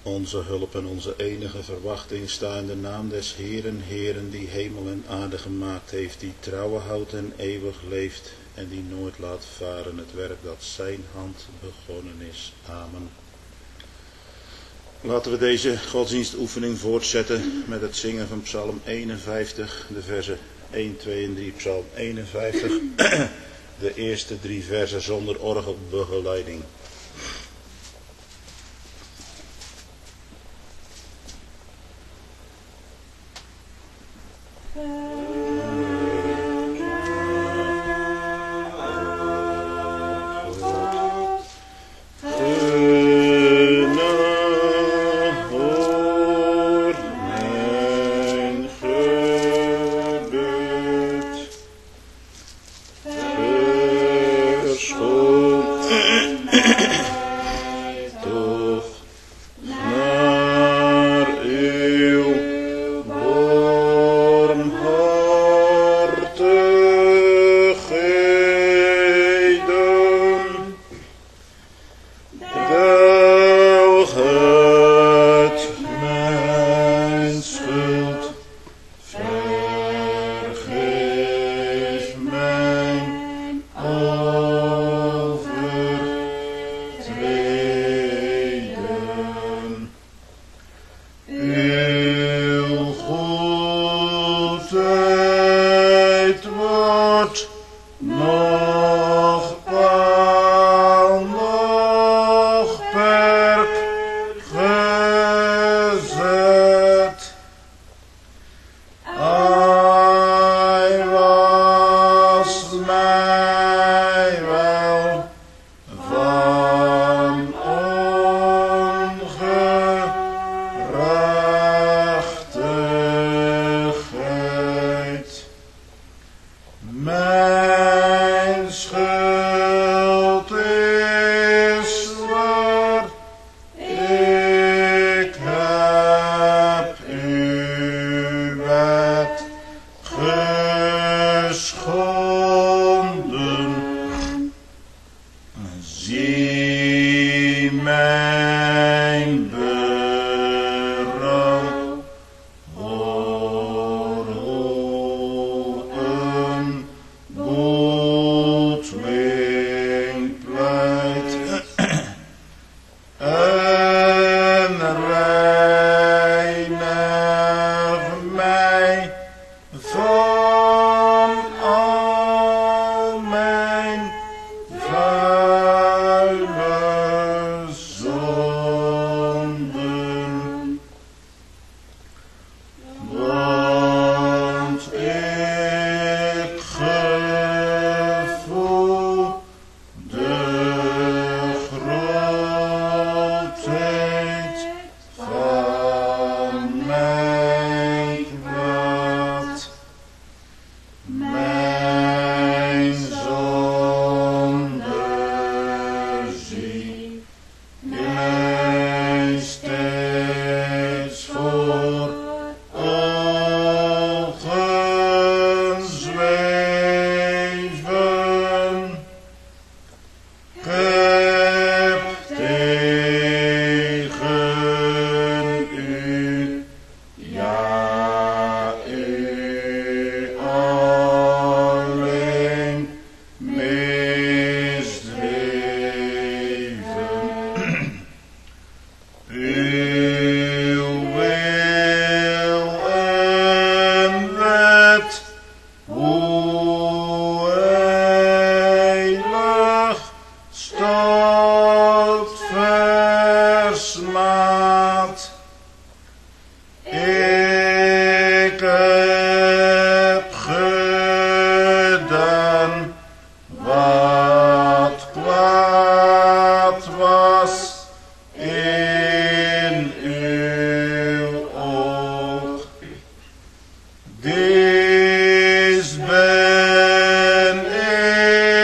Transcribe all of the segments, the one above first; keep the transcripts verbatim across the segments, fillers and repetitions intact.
Onze hulp en onze enige verwachting sta in de naam des Heeren, Heeren, die hemel en aarde gemaakt heeft, die trouwe houdt en eeuwig leeft en die nooit laat varen het werk dat zijn hand begonnen is. Amen. Laten we deze godsdienstoefening voortzetten met het zingen van Psalm eenenvijftig, de versen één, twee en drie. Psalm eenenvijftig, de eerste drie versen zonder orgelbegeleiding.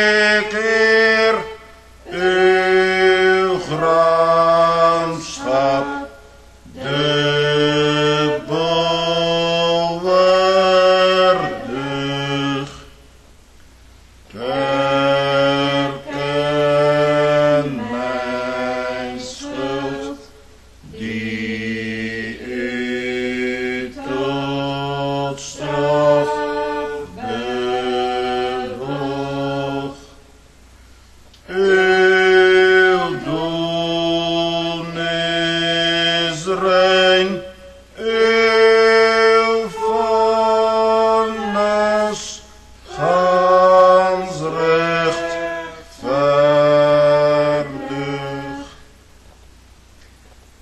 Uw gramschap.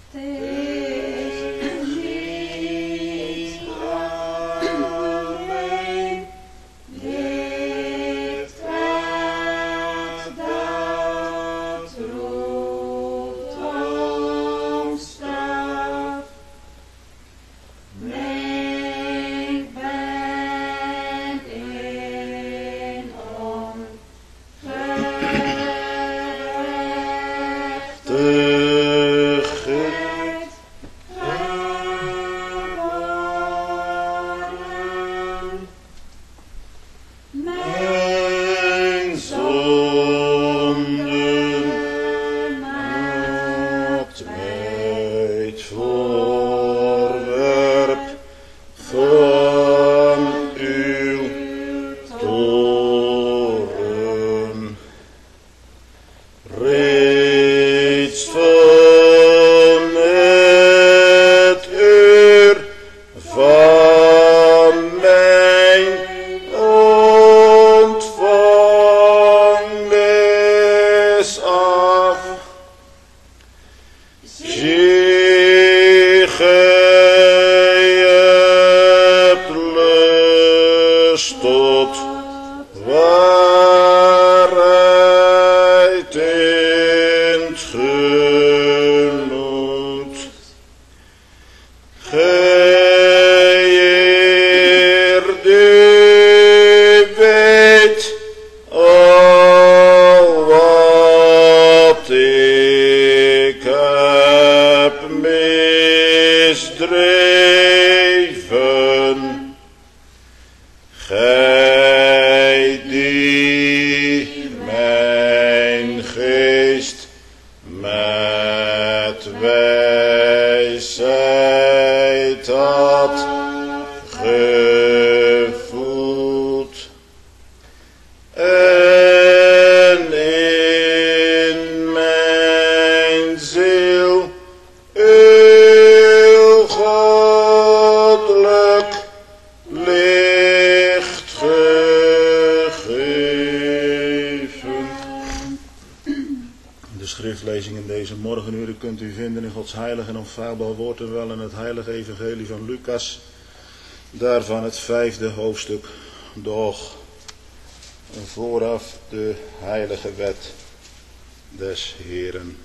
Kunt u vinden in Gods heilig en onfeilbaar woord en wel in het heilige evangelie van Lucas, daarvan het vijfde hoofdstuk, doch vooraf de heilige wet des Heeren.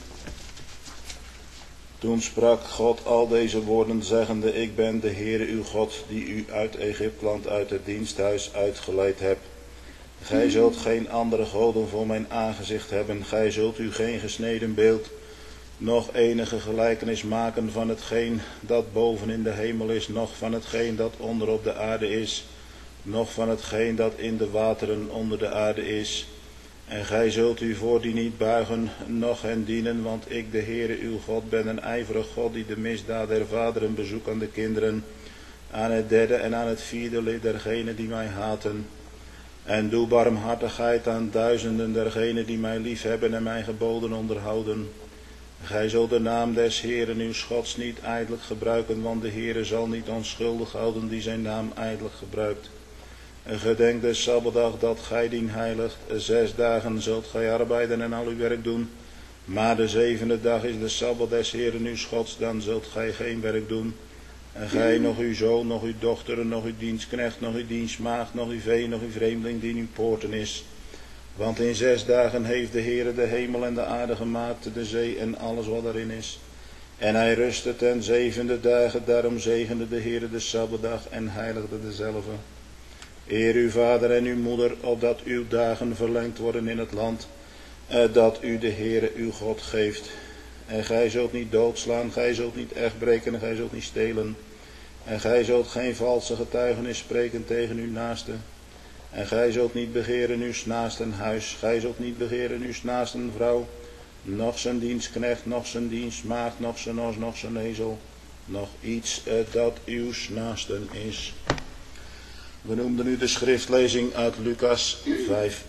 Toen sprak God al deze woorden zeggende, ik ben de Heere uw God, die u uit Egypteland uit het diensthuis uitgeleid hebt. Gij zult geen andere goden voor mijn aangezicht hebben, gij zult u geen gesneden beeld nog enige gelijkenis maken van hetgeen dat boven in de hemel is, noch van hetgeen dat onder op de aarde is, noch van hetgeen dat in de wateren onder de aarde is. En gij zult u voor die niet buigen, noch hen dienen, want ik, de Heere uw God, ben een ijverig God, die de misdaad der vaderen bezoekt aan de kinderen, aan het derde en aan het vierde lid dergenen die mij haten. En doe barmhartigheid aan duizenden dergenen die mij liefhebben en mijn geboden onderhouden. Gij zult de naam des Heeren uw Gods niet ijdelijk gebruiken, want de Heere zal niet onschuldig houden die zijn naam ijdelijk gebruikt. En gedenk de Sabbatdag dat gij dien heiligt. Zes dagen zult gij arbeiden en al uw werk doen. Maar de zevende dag is de Sabbat des Heeren uw Gods, dan zult gij geen werk doen. En gij, nog uw zoon, nog uw dochter, nog uw dienstknecht, nog uw dienstmaagd, nog uw vee, nog uw vreemdeling die in uw poorten is. Want in zes dagen heeft de Heere de hemel en de aarde gemaakt, de zee en alles wat erin is. En hij rustte ten zevende dagen, daarom zegende de Heere de Sabbatdag en heiligde dezelve. Eer uw vader en uw moeder, opdat uw dagen verlengd worden in het land, eh, dat u de Heere uw God geeft. En gij zult niet doodslaan, gij zult niet echt breken, gij zult niet stelen. En gij zult geen valse getuigenis spreken tegen uw naaste. En gij zult niet begeren uw naasten huis, gij zult niet begeren uw naasten vrouw, noch zijn dienstknecht, noch zijn dienstmaagd, noch zijn os, noch zijn ezel, noch iets eh, dat uw naasten is. We noemden nu de schriftlezing uit Lucas vijf.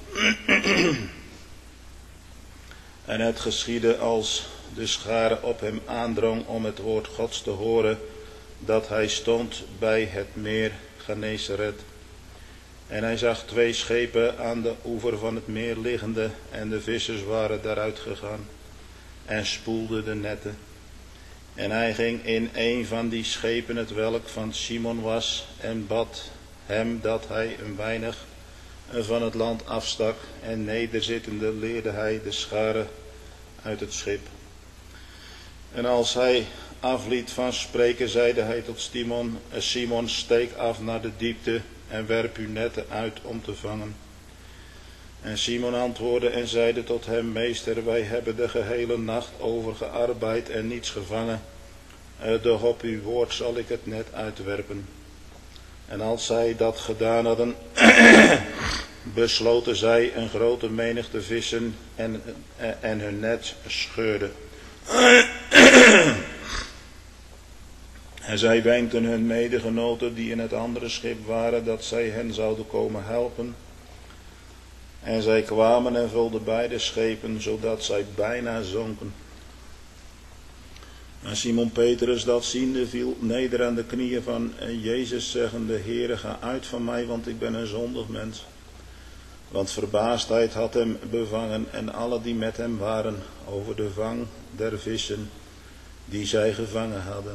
En het geschiedde als de schare op hem aandrong om het woord Gods te horen, dat hij stond bij het meer Genesaret. En hij zag twee schepen aan de oever van het meer liggende, en de vissers waren daaruit gegaan en spoelden de netten. En hij ging in een van die schepen, het welk van Simon was, en bad hem dat hij een weinig van het land afstak. En nederzittende leerde hij de scharen uit het schip. En als hij afliet van spreken, zeide hij tot Simon, Simon, steek af naar de diepte en werp uw netten uit om te vangen. En Simon antwoordde en zeide tot hem, meester, wij hebben de gehele nacht over gearbeid en niets gevangen. Doch op uw woord zal ik het net uitwerpen. En als zij dat gedaan hadden, besloten zij een grote menigte vissen en, en hun net scheurden. En zij wenkten hun medegenoten die in het andere schip waren, dat zij hen zouden komen helpen. En zij kwamen en vulden beide schepen, zodat zij bijna zonken. En Simon Petrus dat ziende viel neder aan de knieën van Jezus, zeggende, Heere, ga uit van mij, want ik ben een zondig mens. Want verbaasdheid had hem bevangen en alle die met hem waren over de vang der vissen die zij gevangen hadden.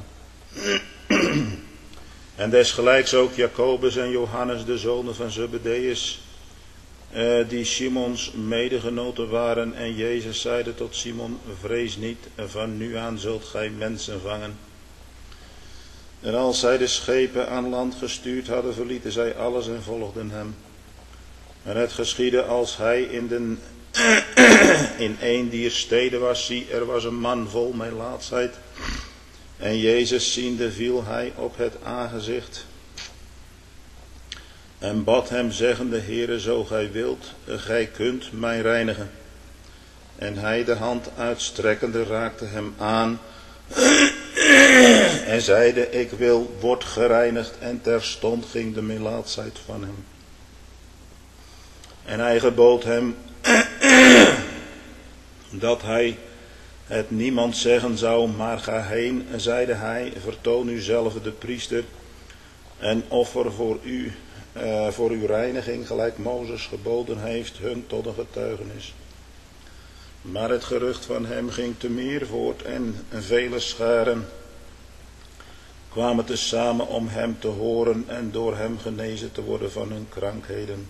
En desgelijks ook Jacobus en Johannes, de zonen van Zebedeus, Uh, die Simons medegenoten waren. En Jezus zeide tot Simon, vrees niet, van nu aan zult gij mensen vangen. En als zij de schepen aan land gestuurd hadden, verlieten zij alles en volgden hem. En het geschiedde als hij in, den, in een dier steden was, zie, er was een man vol melaatsheid. En Jezus ziende viel hij op het aangezicht en bad hem, zeggende, Heere, zo gij wilt, gij kunt mij reinigen. En hij de hand uitstrekkende raakte hem aan en zeide, ik wil, word gereinigd. En terstond ging de melaatsheid van hem. En hij gebood hem dat hij het niemand zeggen zou, maar ga heen, zeide hij, vertoon u zelf de priester en offer voor u. Uh, voor uw reiniging, gelijk Mozes geboden heeft, hun tot een getuigenis. Maar het gerucht van hem ging te meer voort en vele scharen kwamen tezamen om hem te horen en door hem genezen te worden van hun krankheden.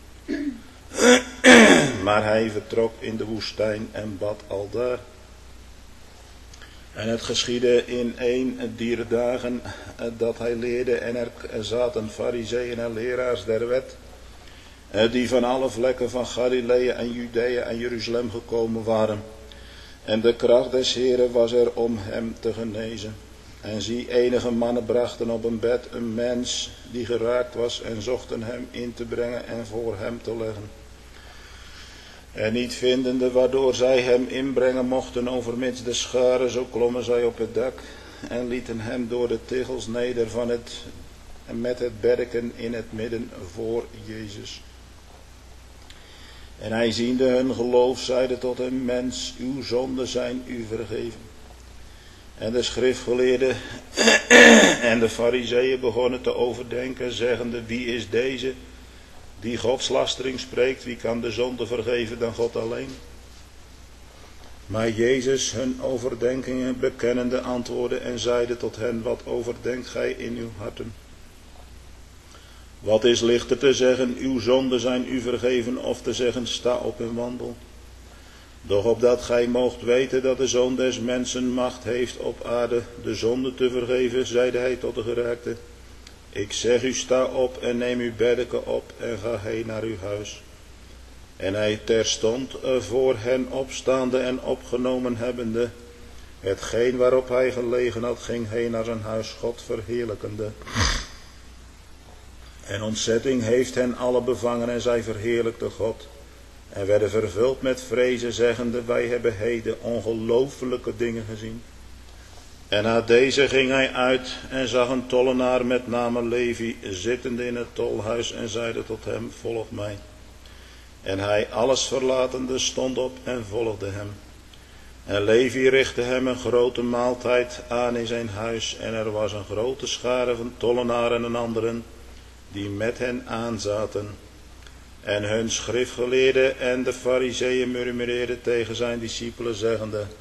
Maar hij vertrok in de woestijn en bad aldaar. En het geschiedde in een dier dagen dat hij leerde en er zaten farizeeën en leraars der wet, die van alle vlekken van Galilea en Judea en Jeruzalem gekomen waren. En de kracht des Heeren was er om hem te genezen. En zie, enige mannen brachten op een bed een mens die geraakt was en zochten hem in te brengen en voor hem te leggen. En niet vindende waardoor zij hem inbrengen mochten overmits de scharen, zo klommen zij op het dak en lieten hem door de tegels neder van het, met het berken in het midden voor Jezus. En hij ziende hun geloof, zeide tot hem, mens, uw zonden zijn u vergeven. En de schriftgeleerden en de farizeeën begonnen te overdenken, zeggende, wie is deze die godslastering spreekt, wie kan de zonde vergeven dan God alleen? Maar Jezus hun overdenkingen bekennende antwoordde en zeide tot hen, wat overdenkt gij in uw harten? Wat is lichter te zeggen, uw zonden zijn u vergeven, of te zeggen, sta op en wandel? Doch opdat gij moogt weten dat de Zoon des Mensen macht heeft op aarde de zonde te vergeven, zeide hij tot de geraakte, ik zeg u, sta op en neem uw beddeke op en ga heen naar uw huis. En hij terstond voor hen opstaande en opgenomen hebbende, hetgeen waarop hij gelegen had, ging heen naar zijn huis, God verheerlijkende. En ontzetting heeft hen alle bevangen en zij verheerlijkte God. En werden vervuld met vrezen, zeggende, wij hebben heden ongelooflijke dingen gezien. En na deze ging hij uit en zag een tollenaar met name Levi zittende in het tolhuis en zeide tot hem, volg mij. En hij alles verlatende stond op en volgde hem. En Levi richtte hem een grote maaltijd aan in zijn huis en er was een grote schare van tollenaren en anderen die met hen aanzaten. En hun schriftgeleerden en de farizeeën murmureerden tegen zijn discipelen, zeggende,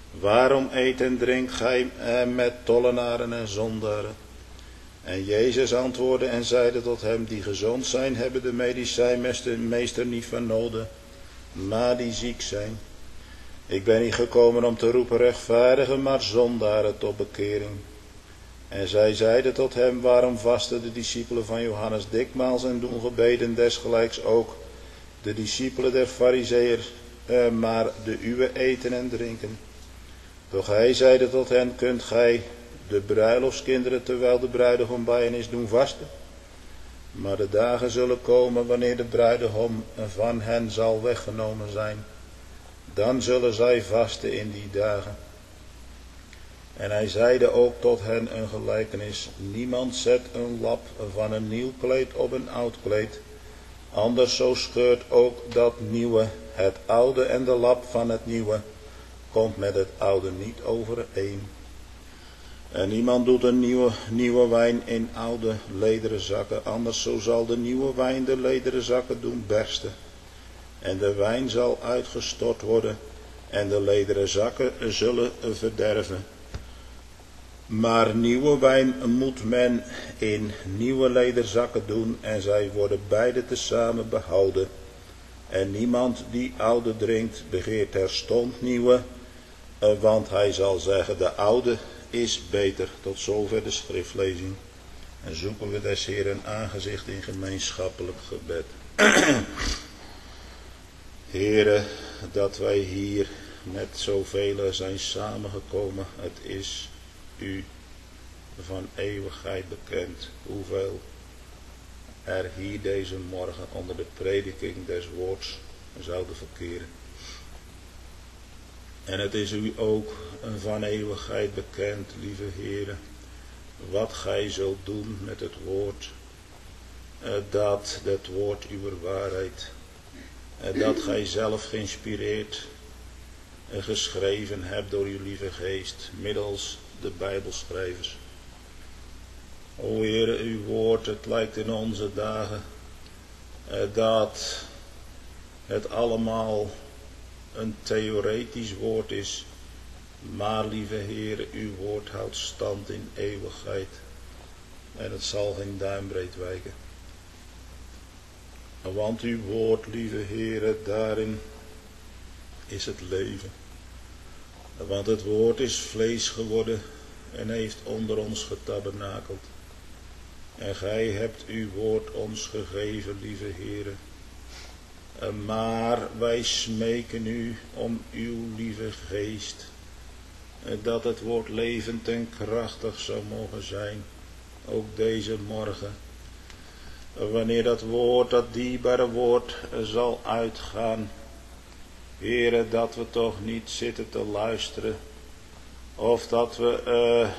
Waarom eet en drinkt gij met tollenaren en zondaren? En Jezus antwoordde en zeide tot hem, die gezond zijn, hebben de medicijnmeester niet van nodig, maar die ziek zijn. Ik ben niet gekomen om te roepen rechtvaardigen, maar zondaren tot bekering. En zij zeiden tot hem, waarom vasten de discipelen van Johannes dikmaals en doen gebeden desgelijks ook de discipelen der Farizeeërs, eh, maar de uwe eten en drinken? Doch hij zeide tot hen, kunt gij de bruiloftskinderen terwijl de bruidegom bij hen is doen vasten? Maar de dagen zullen komen wanneer de bruidegom van hen zal weggenomen zijn. Dan zullen zij vasten in die dagen. En hij zeide ook tot hen een gelijkenis. Niemand zet een lap van een nieuw kleed op een oud kleed. Anders zo scheurt ook dat nieuwe, het oude, en de lap van het nieuwe komt met het oude niet overeen. En niemand doet een nieuwe, nieuwe wijn in oude lederen zakken, anders zo zal de nieuwe wijn de lederen zakken doen bersten. En de wijn zal uitgestort worden en de lederen zakken zullen verderven. Maar nieuwe wijn moet men in nieuwe lederzakken doen en zij worden beide tezamen behouden. En niemand die oude drinkt begeert terstond nieuwe, want hij zal zeggen de oude is beter. Tot zover de schriftlezing. En zoeken we des Heeren aangezicht in gemeenschappelijk gebed. Heere, dat wij hier met zoveel zijn samengekomen, het is u van eeuwigheid bekend hoeveel er hier deze morgen onder de prediking des woords zouden verkeren. En het is u ook van eeuwigheid bekend, lieve Heere, wat gij zult doen met het woord, dat het woord uw waarheid, dat gij zelf geïnspireerd en geschreven hebt door uw lieve geest, middels de Bijbelschrijvers. O Heere, uw woord, het lijkt in onze dagen dat het allemaal een theoretisch woord is, maar lieve Heere, uw woord houdt stand in eeuwigheid en het zal geen duimbreed wijken. Want uw woord, lieve Heere, daarin is het leven. Want het woord is vlees geworden en heeft onder ons getabernakeld. En gij hebt uw woord ons gegeven, lieve Heere. Maar wij smeken u om uw lieve geest, dat het woord levend en krachtig zou mogen zijn, ook deze morgen. Wanneer dat woord, dat dierbare woord, zal uitgaan, Heere, dat we toch niet zitten te luisteren, of dat we, uh,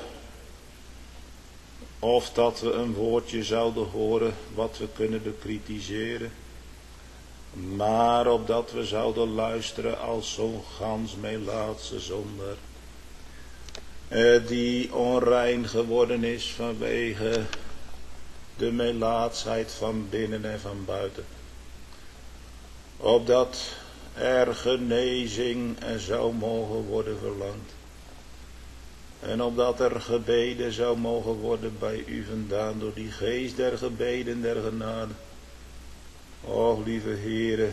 of dat we een woordje zouden horen wat we kunnen bekritiseren, maar opdat we zouden luisteren als zo'n gans melaatse zondaar, uh, die onrein geworden is vanwege de melaatsheid van binnen en van buiten. Opdat er genezing zou mogen worden verlangd. En opdat er gebeden zou mogen worden bij u vandaan door die geest der gebeden der genade. Och, lieve Heere,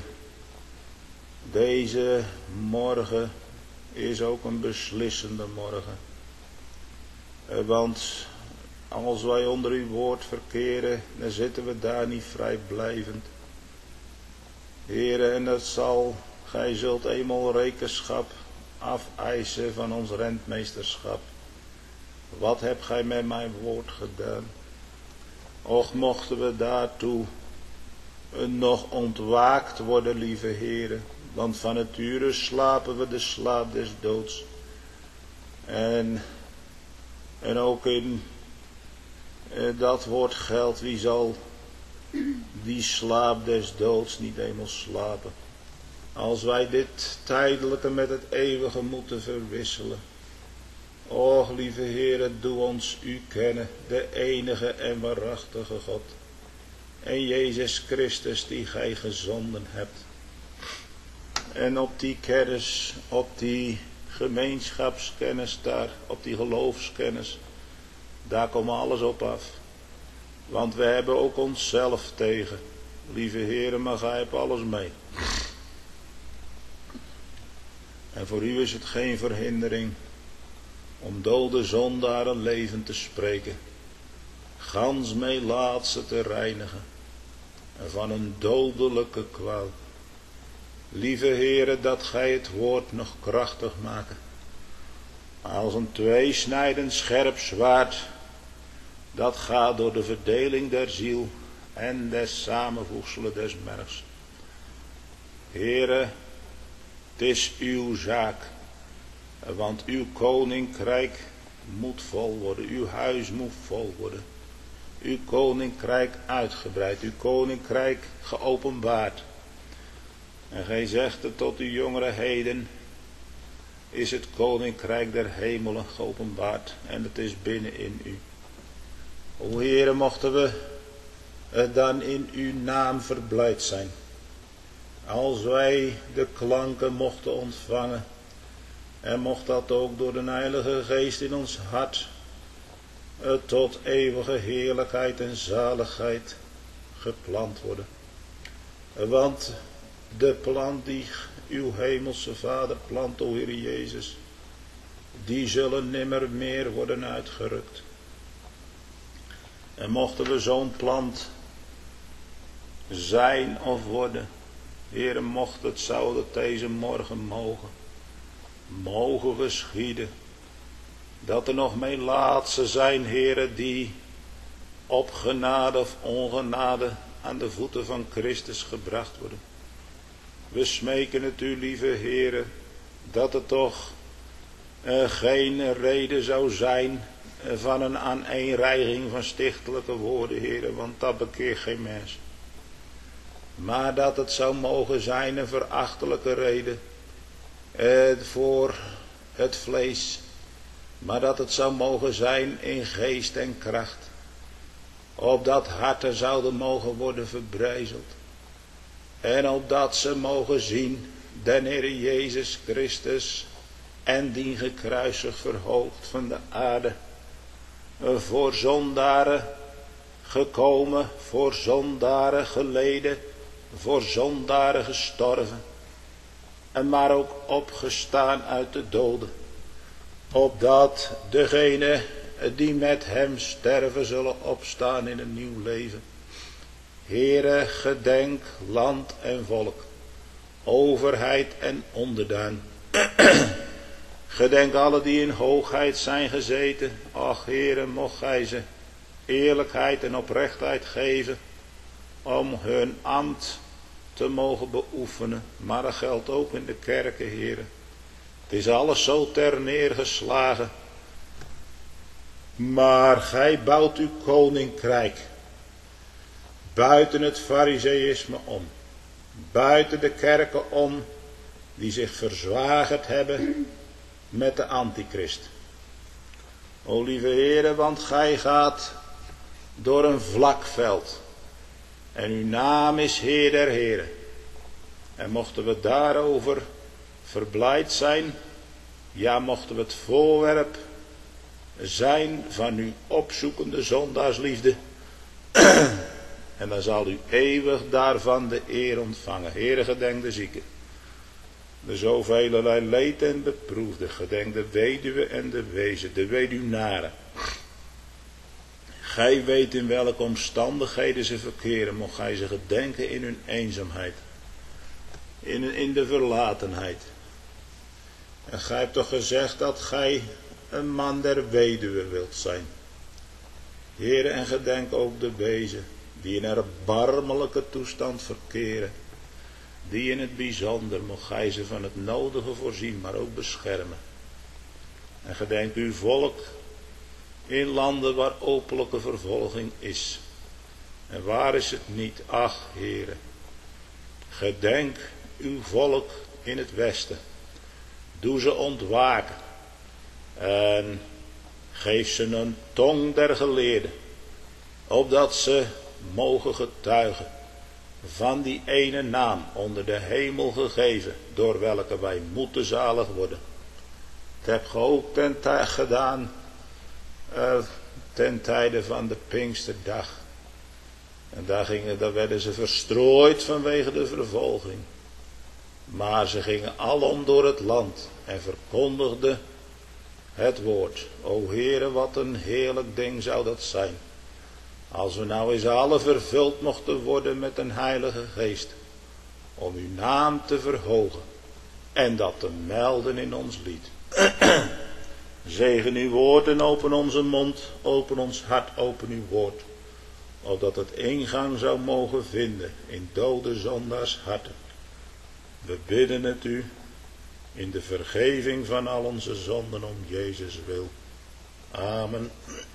deze morgen is ook een beslissende morgen. Want als wij onder uw woord verkeren, dan zitten we daar niet vrijblijvend. Heere, en dat zal, gij zult eenmaal rekenschap afeisen van ons rentmeesterschap. Wat hebt gij met mijn woord gedaan? Och, mochten we daartoe nog ontwaakt worden, lieve Heere, want van nature slapen we de slaap des doods. En, en ook in dat woord geldt, wie zal die slaap des doods niet eenmaal slapen. Als wij dit tijdelijke met het eeuwige moeten verwisselen. Och, lieve Heere, doe ons u kennen, de enige en waarachtige God. En Jezus Christus die gij gezonden hebt. En op die kennis, op die gemeenschapskennis daar, op die geloofskennis, daar komt alles op af. Want we hebben ook onszelf tegen. Lieve Heere, maar gij hebt alles mee. En voor u is het geen verhindering om dode zondaren leven te spreken, gans meelaatse te reinigen en van een dodelijke kwaal. Lieve Heere, dat gij het woord nog krachtig maakt, als een tweesnijdend scherp zwaard, dat gaat door de verdeling der ziel en des samenvoegselen des mergs. Heere, het is uw zaak, want uw koninkrijk moet vol worden, uw huis moet vol worden, uw koninkrijk uitgebreid, uw koninkrijk geopenbaard. En gij zegt het tot uw jongeren, heden is het koninkrijk der hemelen geopenbaard en het is binnenin u. O Heere, mochten we dan in uw naam verblijd zijn, als wij de klanken mochten ontvangen, en mocht dat ook door de Heilige Geest in ons hart tot eeuwige heerlijkheid en zaligheid geplant worden. Want de plant die uw hemelse Vader plant, o Heer Jezus, die zullen nimmer meer worden uitgerukt. En mochten we zo'n plant zijn of worden, Heere, mocht het zou dat deze morgen mogen, mogen geschieden, dat er nog meelaatsen zijn, Heere, die op genade of ongenade aan de voeten van Christus gebracht worden. We smeken het u, lieve Heere, dat er toch uh, geen reden zou zijn uh, van een aaneenreiging van stichtelijke woorden, Heere, want dat bekeert geen mens. Maar dat het zou mogen zijn een verachtelijke reden uh, voor het vlees. Maar dat het zou mogen zijn in geest en kracht. Opdat harten zouden mogen worden verbrijzeld. En opdat ze mogen zien den Heer Jezus Christus en dien gekruisigd verhoogd van de aarde. Voor zondaren gekomen, voor zondaren geleden, voor zondaren gestorven. En maar ook opgestaan uit de doden. Opdat degenen die met hem sterven zullen opstaan in een nieuw leven. Heere, gedenk land en volk, overheid en onderdaan. Gedenk alle die in hoogheid zijn gezeten. Ach Heere, mocht gij ze eerlijkheid en oprechtheid geven om hun ambt te mogen beoefenen. Maar dat geldt ook in de kerken, Heere. Het is alles zo ter neergeslagen. Maar gij bouwt uw koninkrijk buiten het fariseïsme om. Buiten de kerken om die zich verzwagerd hebben met de antichrist. O lieve Heere, want gij gaat door een vlak veld. En uw naam is Heer der Heren. En mochten we daarover verblijd zijn, ja, mochten we het voorwerp zijn van uw opzoekende zondaarsliefde, en dan zal u eeuwig daarvan de eer ontvangen. Heere, gedenk de zieken, de zoveelelei leed en beproefde, gedenk de weduwe en de wezen, de weduwnaren. Gij weet in welke omstandigheden ze verkeren, mocht gij ze gedenken in hun eenzaamheid, in, in de verlatenheid. En gij hebt toch gezegd dat gij een man der weduwe wilt zijn. Heere, en gedenk ook de wezen die in erbarmelijke toestand verkeren, die in het bijzonder mocht gij ze van het nodige voorzien, maar ook beschermen. En gedenk uw volk in landen waar openlijke vervolging is. En waar is het niet? Ach, Heere, gedenk uw volk in het westen. Doe ze ontwaken. En geef ze een tong der geleerden, opdat ze mogen getuigen van die ene naam onder de hemel gegeven, door welke wij moeten zalig worden. Dat heb je ook ten tij gedaan uh, ten tijde van de Pinksterdag. En daar, gingen, daar werden ze verstrooid vanwege de vervolging. Maar ze gingen alom door het land en verkondigden het woord. O Heere, wat een heerlijk ding zou dat zijn. Als we nou eens alle vervuld mochten worden met een heilige geest. Om uw naam te verhogen. En dat te melden in ons lied. Zegen uw woord en open onze mond. Open ons hart, open uw woord. Opdat het ingang zou mogen vinden in dode zondaars harten. We bidden het u in de vergeving van al onze zonden om Jezus wil. Amen.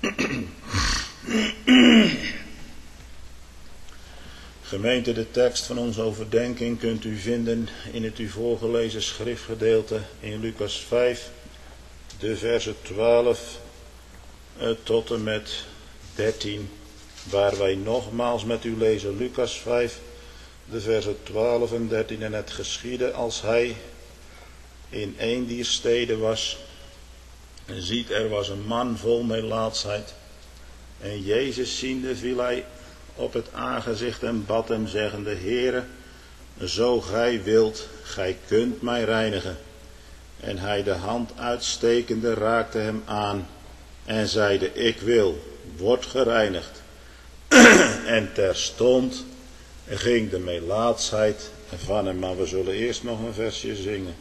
Gemeente, de tekst van onze overdenking kunt u vinden in het u voorgelezen schriftgedeelte in Lucas vijf, de versen twaalf eh, tot en met dertien, waar wij nogmaals met u lezen Lucas vijf, de versen twaalf en dertien. En het geschiedde als hij in een dier steden was, en ziet, er was een man vol melaatsheid, en Jezus ziende viel hij op het aangezicht en bad hem zeggende, Heere, zo gij wilt, gij kunt mij reinigen. En hij de hand uitstekende raakte hem aan en zeide, ik wil, word gereinigd. En terstond ging de melaatsheid van hem. Maar we zullen eerst nog een versje zingen.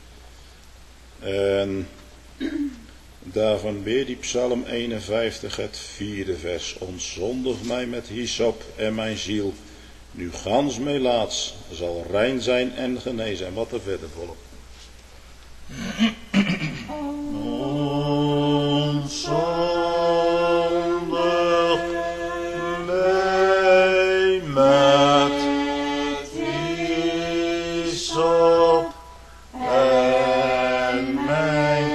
En daarvan weer die psalm eenenvijftig, het vierde vers. Ontzondig mij met hyssop en mijn ziel, nu gans melaats, zal rein zijn en genezen. En wat er verder volgt. Ontzondig mij met hyssop en mijn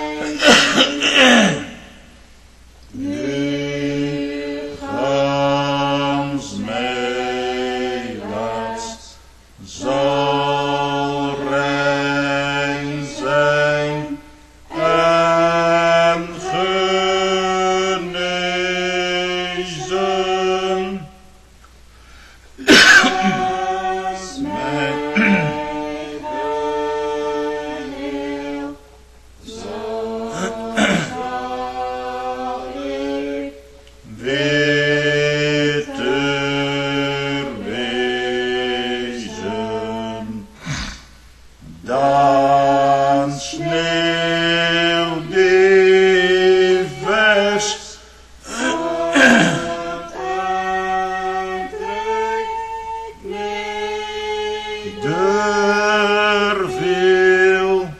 nu gans melaats zal rein zijn en genezen. Als mijn geheel zal ik witter wezen dan sneeuw die vers. Der viel,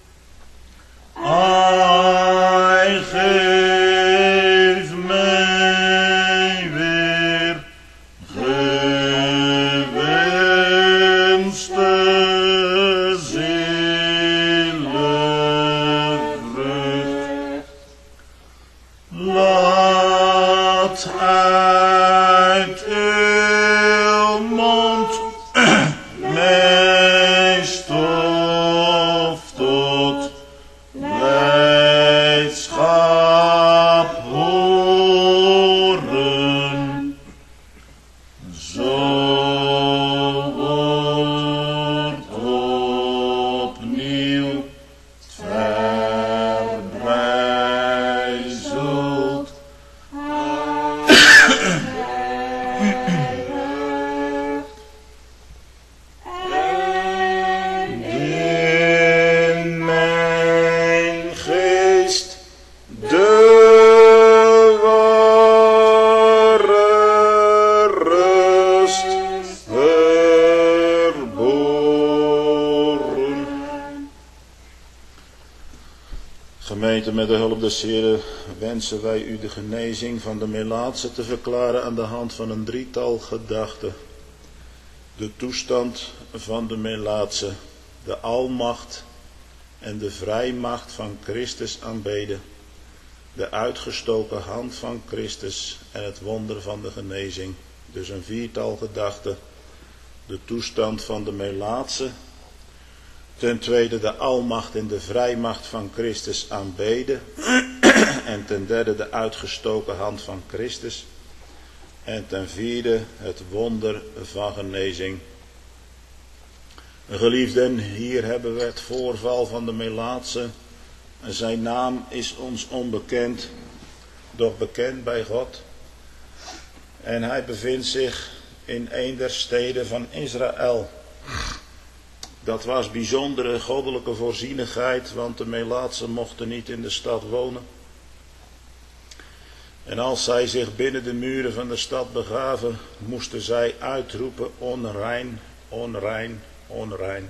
ai geef mij weer gewenste zielevrucht. Laat uit uw mond mijn stof tot blijdschap horen. Zo wordt opnieuw verbrijzeld. In mijn geest de ware rust herboren. Gemeente, met de hulp des Heeren wensen wij u de genezing van de melaatse te verklaren aan de hand van een drietal gedachten. De toestand van de melaatse, de almacht en de vrijmacht van Christus aanbeden, de uitgestoken hand van Christus en het wonder van de genezing. Dus een viertal gedachten. De toestand van de melaatse, Ten tweede de almacht en de vrijmacht van Christus aanbeden. En ten derde de uitgestoken hand van Christus. En ten vierde het wonder van genezing. Geliefden, hier hebben we het voorval van de Melaatse. Zijn naam is ons onbekend, doch bekend bij God. En hij bevindt zich in een der steden van Israël. Dat was bijzondere goddelijke voorzienigheid, want de Melaatsen mochten niet in de stad wonen. En als zij zich binnen de muren van de stad begaven, moesten zij uitroepen: onrein, onrein, onrein.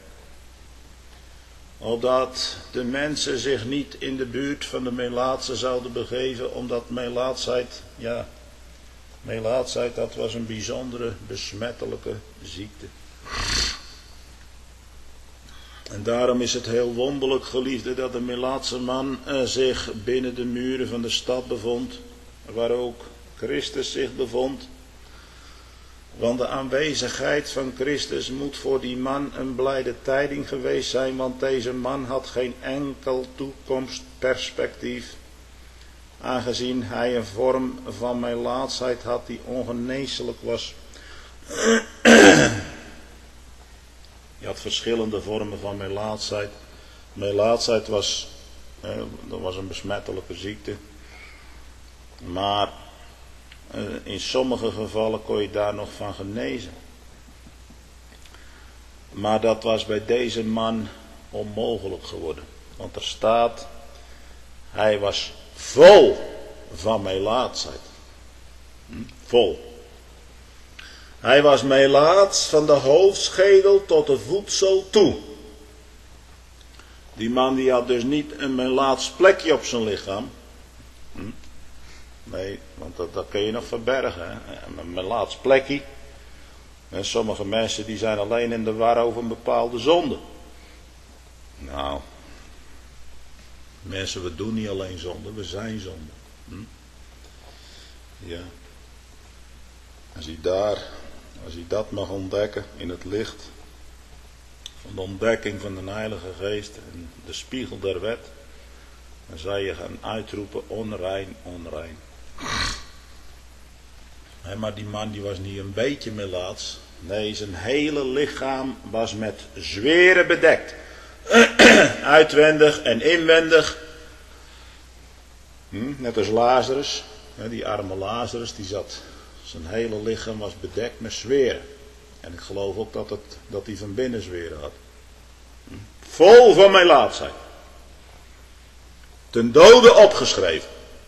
Opdat de mensen zich niet in de buurt van de Melaatsen zouden begeven, omdat melaatsheid, ja, melaatsheid, dat was een bijzondere besmettelijke ziekte. En daarom is het heel wonderlijk, geliefde, dat de Melaatse man uh, zich binnen de muren van de stad bevond, waar ook Christus zich bevond. Want de aanwezigheid van Christus moet voor die man een blijde tijding geweest zijn, want deze man had geen enkel toekomstperspectief, aangezien hij een vorm van melaatsheid had die ongeneeslijk was. Je had verschillende vormen van melaatsheid. Melaatsheid was, eh, dat was een besmettelijke ziekte. Maar eh, in sommige gevallen kon je daar nog van genezen. Maar dat was bij deze man onmogelijk geworden. Want er staat, hij was vol van melaatsheid. Hm? Vol. Hij was melaats van de hoofdschedel tot de voetzool toe. Die man die had dus niet een melaats plekje op zijn lichaam. Hm? Nee, want dat, dat kun je nog verbergen. Hè? Een melaats plekje. En sommige mensen die zijn alleen in de war over een bepaalde zonde. Nou, mensen, we doen niet alleen zonde, we zijn zonde. Hm? Ja. Als hij daar... Als je dat mag ontdekken in het licht van de ontdekking van de Heilige Geest en de spiegel der wet, dan zal je gaan uitroepen: onrein, onrein. He, maar die man die was niet een beetje melaats. Nee, zijn hele lichaam was met zweren bedekt. Uitwendig en inwendig. Hm, net als Lazarus. He, die arme Lazarus die zat... Zijn hele lichaam was bedekt met zweren. En ik geloof ook dat, het, dat hij van binnen zweren had. Vol van melaatsheid. Ten dode opgeschreven.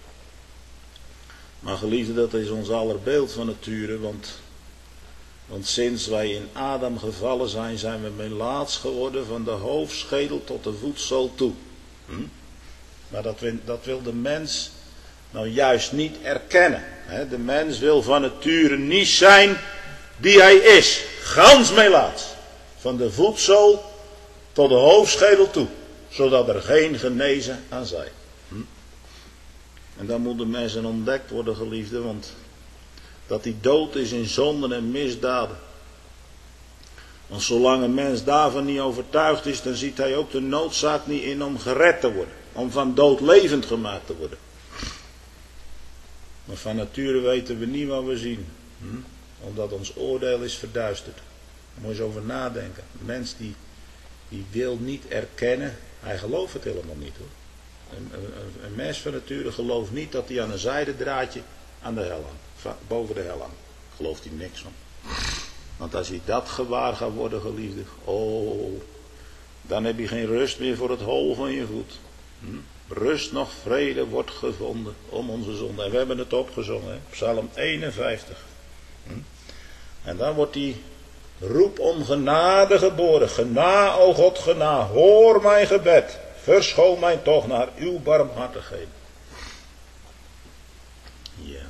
Maar geliefde, dat is ons aller beeld van nature. Want, want sinds wij in Adam gevallen zijn, zijn we melaats geworden van de hoofdschedel tot de voetzool toe. Hm? Maar dat, dat wil de mens nou juist niet erkennen. De mens wil van nature niet zijn die hij is. Gans melaats. Van de voetzool tot de hoofdschedel toe. Zodat er geen genezen aan zij. Hm? En dan moet de mens ontdekt worden, geliefde. Want dat hij dood is in zonden en misdaden. Want zolang een mens daarvan niet overtuigd is, dan ziet hij ook de noodzaak niet in om gered te worden. Om van dood levend gemaakt te worden. Maar van nature weten we niet wat we zien. Hm? Omdat ons oordeel is verduisterd. Daar moet je eens over nadenken. Een mens die, die wil niet erkennen. Hij gelooft het helemaal niet hoor. Een, een, een mens van nature gelooft niet dat hij aan een zijden draadje aan de hel hangt. Boven de hel hangt. Gelooft hij niks van. Want als hij dat gewaar gaat worden, geliefde. Oh, dan heb je geen rust meer voor het hol van je voet. Hm? Rust nog vrede wordt gevonden om onze zonde. En we hebben het opgezongen, hè? Psalm eenenvijftig. Hm? En dan wordt die roep om genade geboren. Gena, o God, gena, hoor mijn gebed. Verschoon mij toch naar uw barmhartigheid. Ja.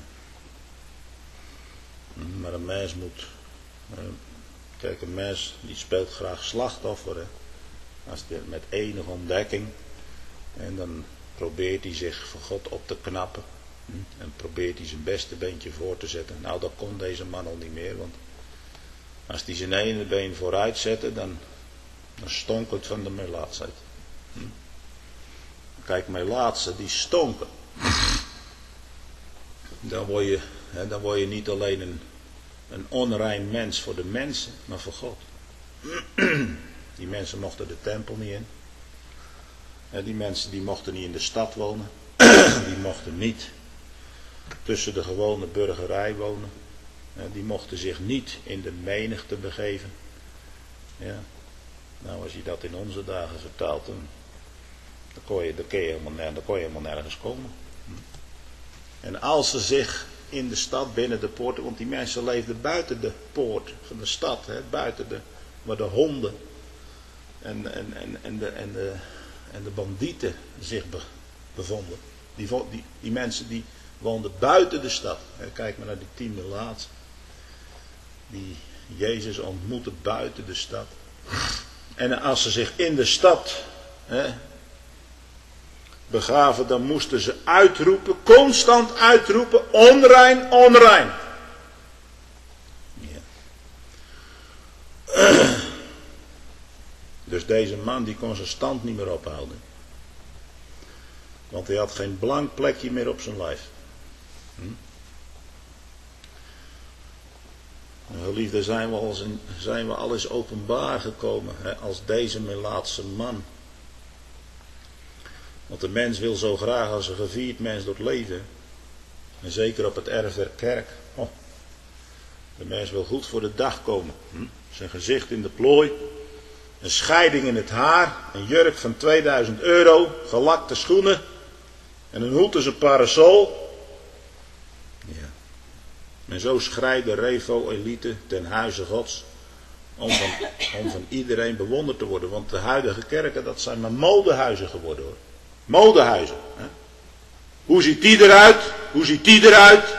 Maar een mens moet... Kijk, een mens die speelt graag slachtoffer. Hè? Als die, met enige ontdekking... En dan probeert hij zich voor God op te knappen. En probeert hij zijn beste beentje voor te zetten. Nou, dat kon deze man al niet meer. Want als hij zijn ene been vooruit zette, dan, Dan stonk het van de melaatsheid. Hm? Kijk, melaatsen die stonken. Dan word je, hè, dan word je niet alleen een, een onrein mens voor de mensen, maar voor God. Die mensen mochten de tempel niet in. Die mensen die mochten niet in de stad wonen. Die mochten niet tussen de gewone burgerij wonen. Die mochten zich niet in de menigte begeven. Ja. Nou, als je dat in onze dagen vertaalt, dan, dan, kon, je, dan, kon, je helemaal, dan kon je helemaal nergens komen. En als ze zich in de stad binnen de poorten, want die mensen leefden buiten de poort van de stad, hè, buiten de, waar de honden en, en, en, en, de, en, de, en de bandieten zich be, bevonden. Die, die, die mensen die woonden buiten de stad. Kijk maar naar die tien melaatsen. Die Jezus ontmoette buiten de stad. En als ze zich in de stad hè, begaven, dan moesten ze uitroepen, constant uitroepen, onrein, onrein. Ja. Dus deze man die kon zijn stand niet meer ophouden. Want hij had geen blank plekje meer op zijn lijf. Hm? Geliefden, zijn we, al in, zijn we al eens openbaar gekomen hè, als deze melaatse man. Want de mens wil zo graag als een gevierd mens door het leven. En zeker op het erf der kerk. Oh, de mens wil goed voor de dag komen. Hm? Zijn gezicht in de plooi. Een scheiding in het haar. Een jurk van tweeduizend euro. Gelakte schoenen. En een hoed als een parasol. Ja. En zo schrijdt de Revo-elite ten huize Gods. Om van, om van iedereen bewonderd te worden. Want de huidige kerken, dat zijn maar modehuizen geworden hoor. Modehuizen. Hè? Hoe ziet die eruit? Hoe ziet die eruit?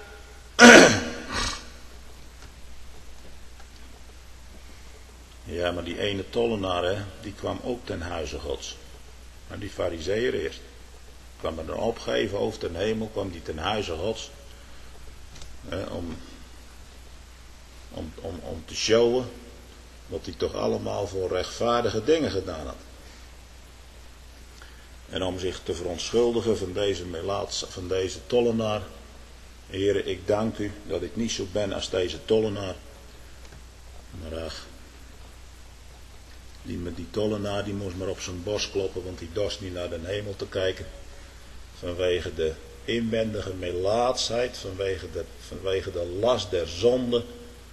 Ja, maar die ene tollenaar, hè, die kwam ook ten huize Gods. Maar die farizeeër eerst. Kwam er een opgeheven hoofd ten hemel, kwam die ten huize Gods. Hè, om, om, om, om te showen wat hij toch allemaal voor rechtvaardige dingen gedaan had. En om zich te verontschuldigen van deze melaats, van deze tollenaar. Heere, ik dank u dat ik niet zo ben als deze tollenaar. Maar ach, die, die tollenaar die moest maar op zijn borst kloppen, want die dorst niet naar de hemel te kijken. Vanwege de inwendige melaatsheid, vanwege de, vanwege de last der zonde.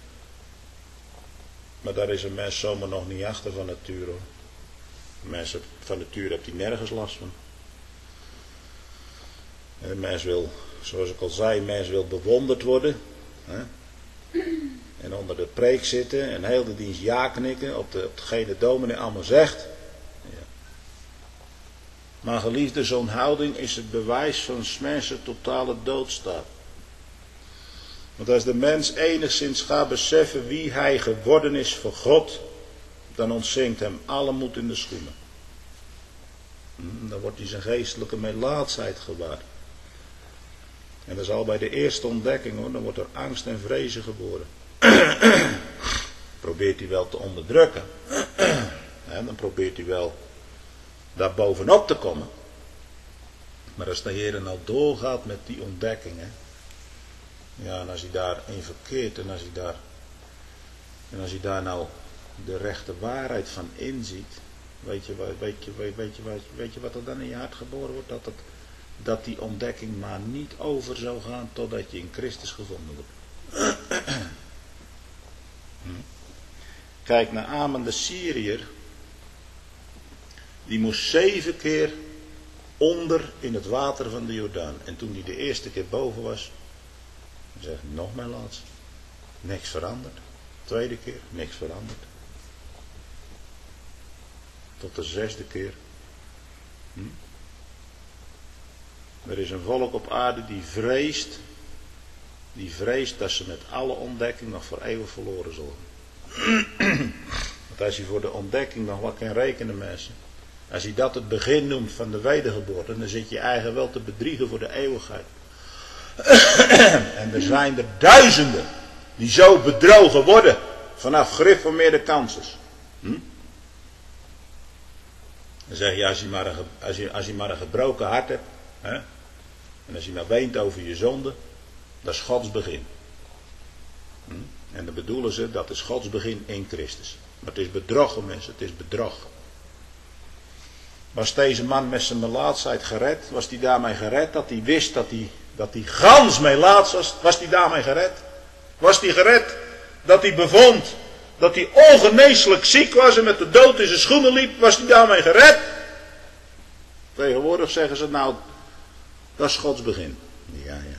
Maar daar is een mens zomaar nog niet achter van nature hoor. Mensen van nature heeft hij nergens last van. En de mens wil, zoals ik al zei, de mens wil bewonderd worden. Hè? En onder de preek zitten en heel de dienst ja knikken op, de, op hetgene dominee allemaal zegt. Ja. Maar geliefde, zo'n houding is het bewijs van 's mensen totale doodstaat. Want als de mens enigszins gaat beseffen wie hij geworden is voor God, dan ontzinkt hem alle moed in de schoenen. Dan wordt hij zijn geestelijke melaatsheid gewaar. En dat is al bij de eerste ontdekking hoor, dan wordt er angst en vrezen geboren. Probeert hij wel te onderdrukken. Ja, dan probeert hij wel daar bovenop te komen. Maar als de Heer nou doorgaat met die ontdekkingen. Ja, en als hij daarin verkeert en als hij daar, en als hij daar nou de rechte waarheid van inziet. Weet je, weet, je, weet, je, weet, je, weet je wat er dan in je hart geboren wordt? Dat, het, dat die ontdekking maar niet over zou gaan totdat je in Christus gevonden wordt. Kijk naar Aman de Syriër. Die moest zeven keer onder in het water van de Jordaan. En toen hij de eerste keer boven was, zegt hij nog maar laatst. Niks veranderd. Tweede keer, niks veranderd. Tot de zesde keer. Hm? Er is een volk op aarde die vreest. Die vreest dat ze met alle ontdekking nog voor eeuwig verloren zullen. Want als je voor de ontdekking nog wat kan rekenen mensen. Als je dat het begin noemt van de wedergeboorte. Dan zit je eigen wel te bedriegen voor de eeuwigheid. En er zijn er duizenden. Die zo bedrogen worden. Vanaf gereformeerde kansels. Hm? Dan zeg je, als je maar een, als je, als je maar een gebroken hart hebt, hè, en als je maar weent over je zonde, dat is Gods begin. Hm? En dan bedoelen ze, dat is Gods begin in Christus. Maar het is bedrog, mensen, het is bedrog. Was deze man met zijn melaatsheid gered? Was hij daarmee gered? Dat hij wist dat hij, dat hij gans melaats was? Was hij daarmee gered? Was hij gered dat hij bevond dat hij ongeneeslijk ziek was en met de dood in zijn schoenen liep? Was hij daarmee gered? Tegenwoordig zeggen ze, nou, dat is Gods begin. Ja, ja.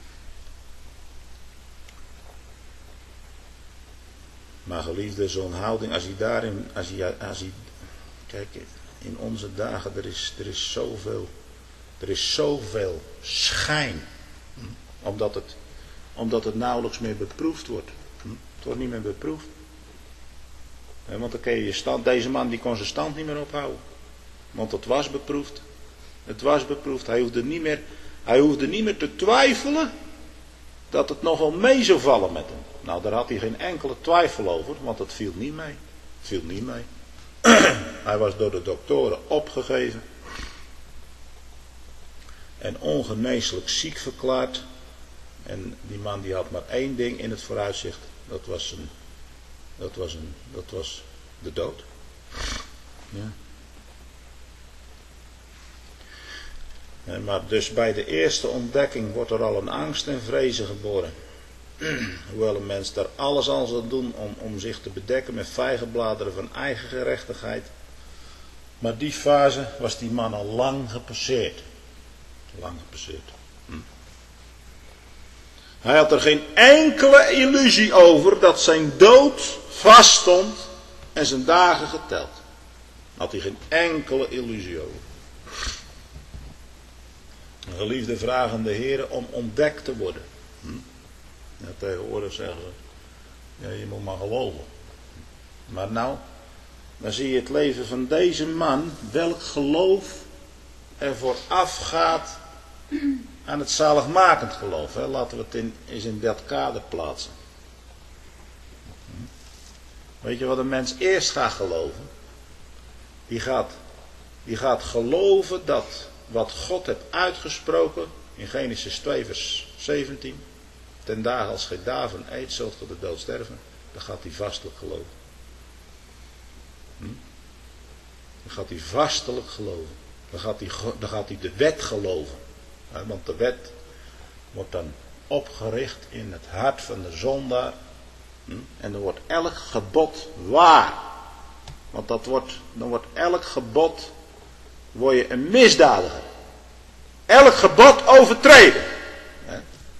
Maar geliefde, zo'n houding, als hij daarin, als hij, als hij, kijk, in onze dagen, er is, er is zoveel, er is zoveel schijn. Hm? Omdat het, omdat het nauwelijks meer beproefd wordt. Hm? Het wordt niet meer beproefd. Ja, want dan kun je je stand, deze man die kon zijn stand niet meer ophouden. Want het was beproefd. Het was beproefd. Hij hoefde niet meer, hij hoefde niet meer te twijfelen dat het nogal mee zou vallen met hem. Nou, daar had hij geen enkele twijfel over, want het viel niet mee. Het viel niet mee. Hij was door de doktoren opgegeven en ongeneeslijk ziek verklaard. En die man die had maar één ding in het vooruitzicht. Dat was, een, dat was, een, dat was de dood. Ja. En maar dus bij de eerste ontdekking wordt er al een angst en vrezen geboren. Hoewel een mens daar alles aan zal doen om, om zich te bedekken met vijgenbladeren van eigen gerechtigheid. Maar die fase was die man al lang gepasseerd. Lang gepasseerd. Hm. Hij had er geen enkele illusie over dat zijn dood vaststond en zijn dagen geteld. Had hij geen enkele illusie over. Geliefde vragen de Heer om ontdekt te worden. Hm. Ja, tegenwoordig zeggen ze, ja, je moet maar geloven. Maar nou, dan zie je het leven van deze man, welk geloof er vooraf gaat aan het zaligmakend geloof. Hè? Laten we het in, eens in dat kader plaatsen. Weet je wat een mens eerst gaat geloven? Die gaat, die gaat geloven dat wat God heeft uitgesproken in Genesis twee vers zeventien. Ten dagen als gij daarvan eet, zult ge de dood sterven. Dan gaat hij vastelijk geloven. Hm? Dan gaat hij vastelijk geloven. Dan gaat hij, dan gaat hij de wet geloven. Ja, want de wet wordt dan opgericht in het hart van de zondaar. Hm? En dan wordt elk gebod waar. Want dat wordt, dan wordt elk gebod, word je een misdadiger. Elk gebod overtreden. Ja.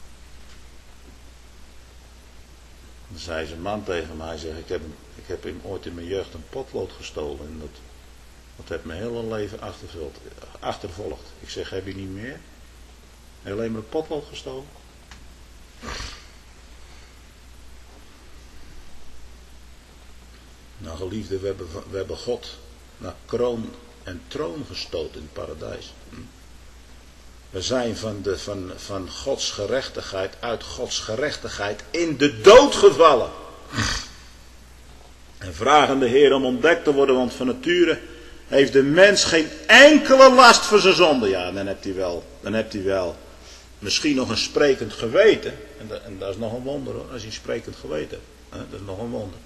Dan zei zijn man tegen mij, hij zegt, ik heb, ik heb hem ooit in mijn jeugd een potlood gestolen. En dat, dat heeft mijn hele leven achtervolgd. Ik zeg, heb je niet meer? Heb je alleen maar een potlood gestolen? Nou geliefde, we hebben, we hebben God naar kroon en troon gestoten in het paradijs. We zijn van, de, van, van Gods gerechtigheid, uit Gods gerechtigheid in de dood gevallen. En vragen de Heer om ontdekt te worden, want van nature heeft de mens geen enkele last voor zijn zonde. Ja, dan hebt hij wel, dan hebt hij wel misschien nog een sprekend geweten. En, dat, en dat is nog een wonder hoor, als hij een sprekend geweten hebt. Dat is nog een wonder.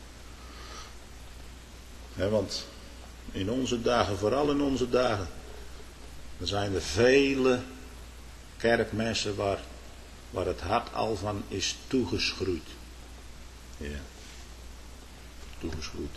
He, want in onze dagen, vooral in onze dagen, er zijn er vele kerkmensen waar, waar het hart al van is toegeschroeid. Ja, toegeschroeid.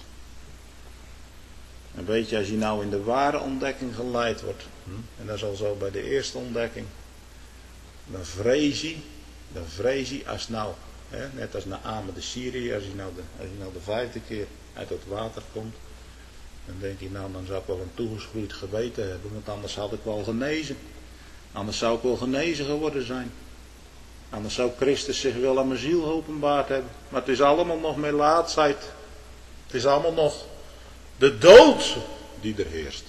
En weet je, als je nou in de ware ontdekking geleid wordt, hm, en dat is al zo bij de eerste ontdekking, dan vrees je, dan vrees je als nou, hè, net als Naaman de Syriër, als je nou de, als je nou de vijfde keer uit het water komt, dan denk je, nou dan zou ik wel een toegeschroeid geweten hebben, want anders had ik wel genezen. Anders zou ik wel genezen geworden zijn. Anders zou Christus zich wel aan mijn ziel openbaard hebben. Maar het is allemaal nog melaatsheid. Het is allemaal nog de dood die er heerst.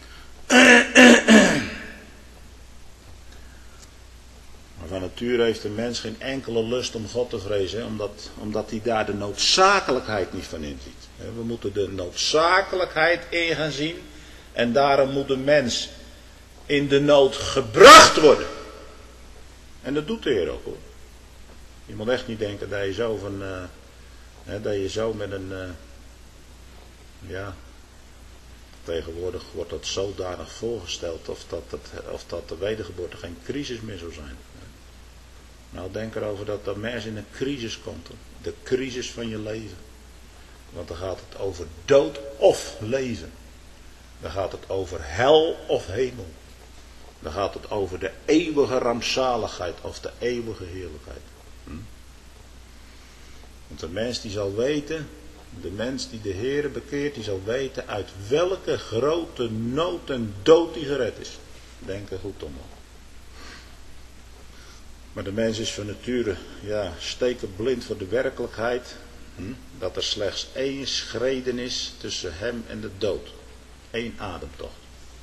Maar van nature heeft de mens geen enkele lust om God te vrezen, omdat, omdat hij daar de noodzakelijkheid niet van inziet. We moeten de noodzakelijkheid in gaan zien En daarom moet de mens in de nood gebracht worden. En dat doet de Heer ook hoor. Je moet echt niet denken dat je zo van, uh, hè, dat je zo met een, uh, ja, tegenwoordig wordt dat zodanig voorgesteld of dat, het, of dat de wedergeboorte geen crisis meer zou zijn. Nou, denk erover dat de mens in een crisis komt. Hoor. De crisis van je leven. Want dan gaat het over dood of leven. Dan gaat het over hel of hemel. Dan gaat het over de eeuwige rampzaligheid of de eeuwige heerlijkheid. Hm? Want de mens die zal weten, de mens die de Heere bekeert, die zal weten uit welke grote nood en dood die gered is. Denk er goed om. Maar de mens is van nature, ja, stekenblind voor de werkelijkheid. Hm? Dat er slechts één schreden is tussen hem en de dood. Eén ademtocht.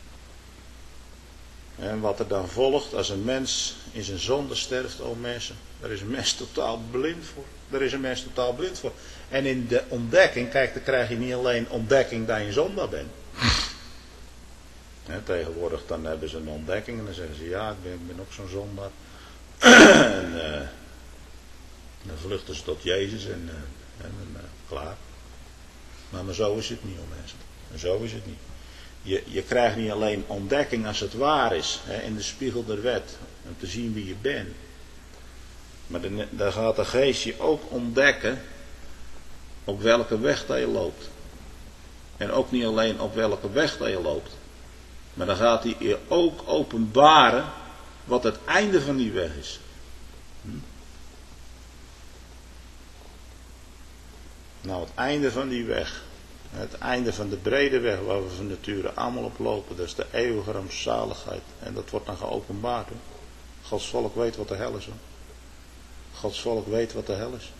En wat er dan volgt als een mens in zijn zonde sterft, o mensen, daar is een mens totaal blind voor. Daar is een mens totaal blind voor. En in de ontdekking, kijk, dan krijg je niet alleen ontdekking dat je een zondaar bent. He, tegenwoordig dan hebben ze een ontdekking en dan zeggen ze, ja, ik ben, ik ben ook zo'n zondaar. en uh, dan vluchten ze tot Jezus en, uh, en uh, klaar. Maar, maar zo is het niet, o mensen. En zo is het niet. Je, je krijgt niet alleen ontdekking als het waar is, hè, in de spiegel der wet, om te zien wie je bent. Maar de, dan gaat de geest je ook ontdekken op welke weg dat je loopt. En ook niet alleen op welke weg dat je loopt. Maar dan gaat hij je ook openbaren wat het einde van die weg is. Hm? Nou, het einde van die weg. Het einde van de brede weg waar we van nature allemaal op lopen. Dat is de eeuwige rampzaligheid. En dat wordt dan geopenbaard. Hoor. Gods volk weet wat de hel is. Hoor. Gods volk weet wat de hel is.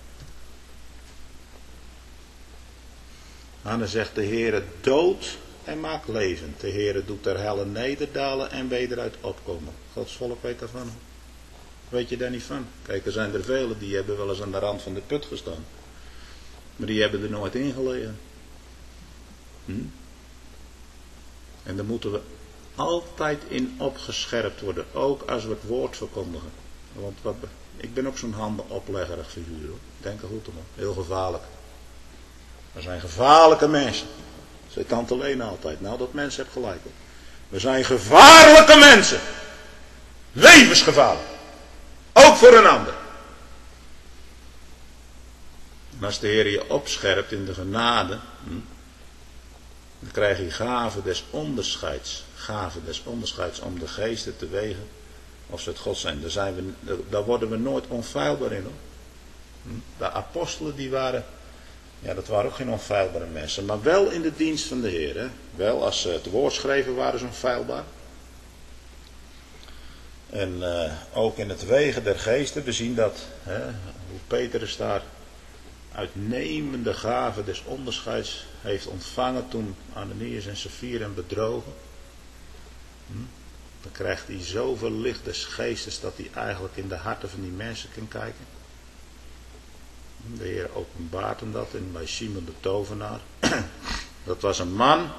En dan zegt de Heere dood en maakt levend. De Heere doet ter helle nederdalen en wederuit opkomen. Gods volk weet daarvan. Weet je daar niet van? Kijk, er zijn er velen die hebben wel eens aan de rand van de put gestaan. Maar die hebben er nooit in gelegen. Hm? En daar moeten we altijd in opgescherpt worden. Ook als we het woord verkondigen. Want wat, ik ben ook zo'n handenopleggerig figuur. Hoor. Denk er goed om. Heel gevaarlijk. We zijn gevaarlijke mensen. Zei tante Lena altijd. Nou, dat mensen heb gelijk. Hoor. We zijn gevaarlijke mensen. Levensgevaarlijk. Ook voor een ander. En als de Heer je opscherpt in de genade. Hm, dan krijg je gaven des onderscheids. Gaven des onderscheids om de geesten te wegen. Of ze het God zijn. Daar, zijn we, daar worden we nooit onfeilbaar in. Hoor. Hm, de apostelen die waren. Ja, dat waren ook geen onfeilbare mensen. Maar wel in de dienst van de Heer. Hè. Wel als ze het woord schreven waren ze onfeilbaar. En uh, ook in het wegen der geesten. We zien dat. Hè, hoe Petrus daar uitnemende gaven des onderscheids heeft ontvangen toen Ananias en Sapphira hem bedrogen. Hm? Dan krijgt hij zoveel licht des geestes dat hij eigenlijk in de harten van die mensen kan kijken. De Heer openbaart hem dat in bij Simon de tovenaar. Dat was een man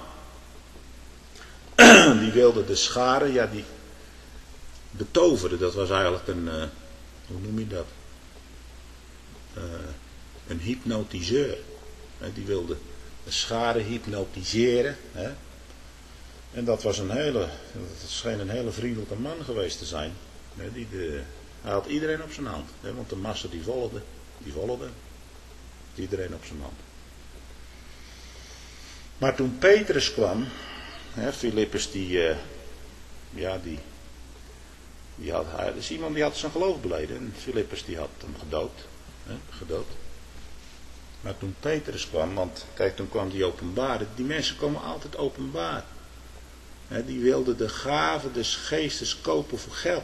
die wilde de scharen, ja die betoverde. Dat was eigenlijk een, uh, hoe noem je dat? Uh, een hypnotiseur. Die wilde de schade hypnotiseren. Hè? En dat was een hele, dat scheen een hele vriendelijke man geweest te zijn. Hè? Die de, hij had iedereen op zijn hand. Hè? Want de massa die volgde, die volgde. Iedereen op zijn hand. Maar toen Petrus kwam, hè, Filippus die, uh, ja die, die had, hij, dus iemand die had zijn geloof beleden. En Filippus die had hem gedood. Hè? Gedood. Maar toen Petrus kwam, want kijk, toen kwam die openbaar. Die mensen komen altijd openbaar. He, die wilden de gave des geestes kopen voor geld.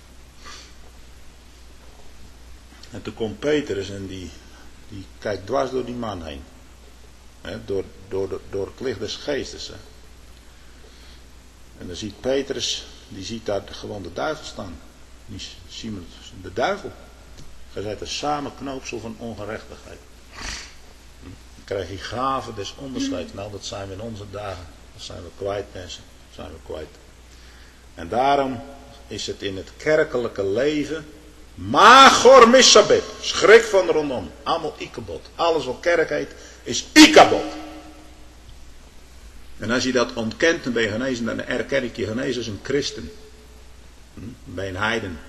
En toen komt Petrus en die, die kijkt dwars door die man heen. He, door, door, de, door het licht des geestes. He. En dan ziet Petrus, die ziet daar gewoon de duivel staan. Die Simon, de duivel. Gij zijt een samenknoopsel van ongerechtigheid. Dan krijg je gaven des onderscheids. Nou, dat zijn we in onze dagen Dat zijn we kwijt, mensen. Dat zijn we kwijt. En daarom is het in het kerkelijke leven magor missabit. Schrik van rondom. Allemaal ikabot. Alles wat kerk heet is ikabot. En als je dat ontkent, dan ben je genezen. Dan erken ik je genezen als een christen. Dan ben je een heiden.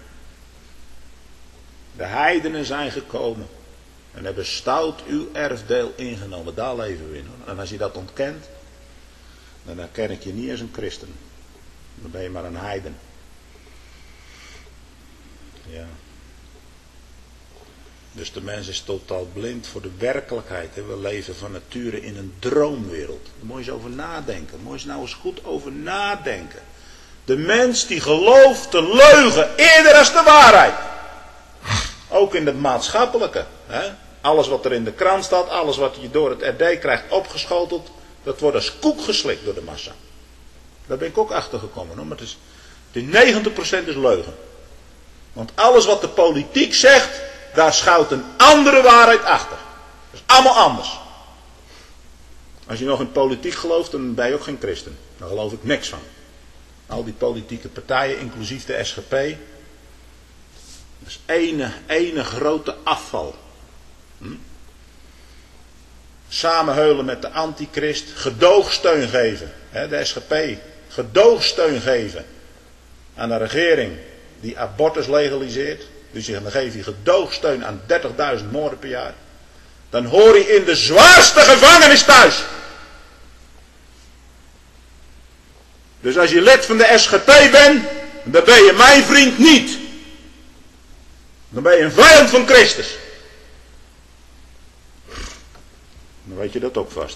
De heidenen zijn gekomen. En hebben stout uw erfdeel ingenomen. Daar leven we in. En als je dat ontkent, dan herken ik je niet als een christen. Dan ben je maar een heiden. Ja. Dus de mens is totaal blind voor de werkelijkheid. We leven van nature in een droomwereld. Daar moet je eens over nadenken. Daar moet je eens nou eens goed over nadenken. De mens die gelooft de leugen eerder als de waarheid. Ook in het maatschappelijke. Hè? Alles wat er in de krant staat, alles wat je door het R D krijgt opgeschoteld, dat wordt als koek geslikt door de massa. Daar ben ik ook achter gekomen. Hoor. Maar het is, het is negentig procent is leugen. Want alles wat de politiek zegt, daar schuilt een andere waarheid achter. Dat is allemaal anders. Als je nog in politiek gelooft, dan ben je ook geen christen. Daar geloof ik niks van. Al die politieke partijen, inclusief de S G P. Dat is ene, ene grote afval. Hm? Samenheulen met de antichrist. Gedoogsteun geven. Hè, de S G P. Gedoogsteun geven. Aan de regering die abortus legaliseert. Dus dan geef je gedoogsteun aan dertigduizend moorden per jaar. Dan hoor je in de zwaarste gevangenis thuis. Dus als je lid van de S G P bent, dan ben je mijn vriend niet. Dan ben je een vijand van Christus. Dan weet je dat ook vast.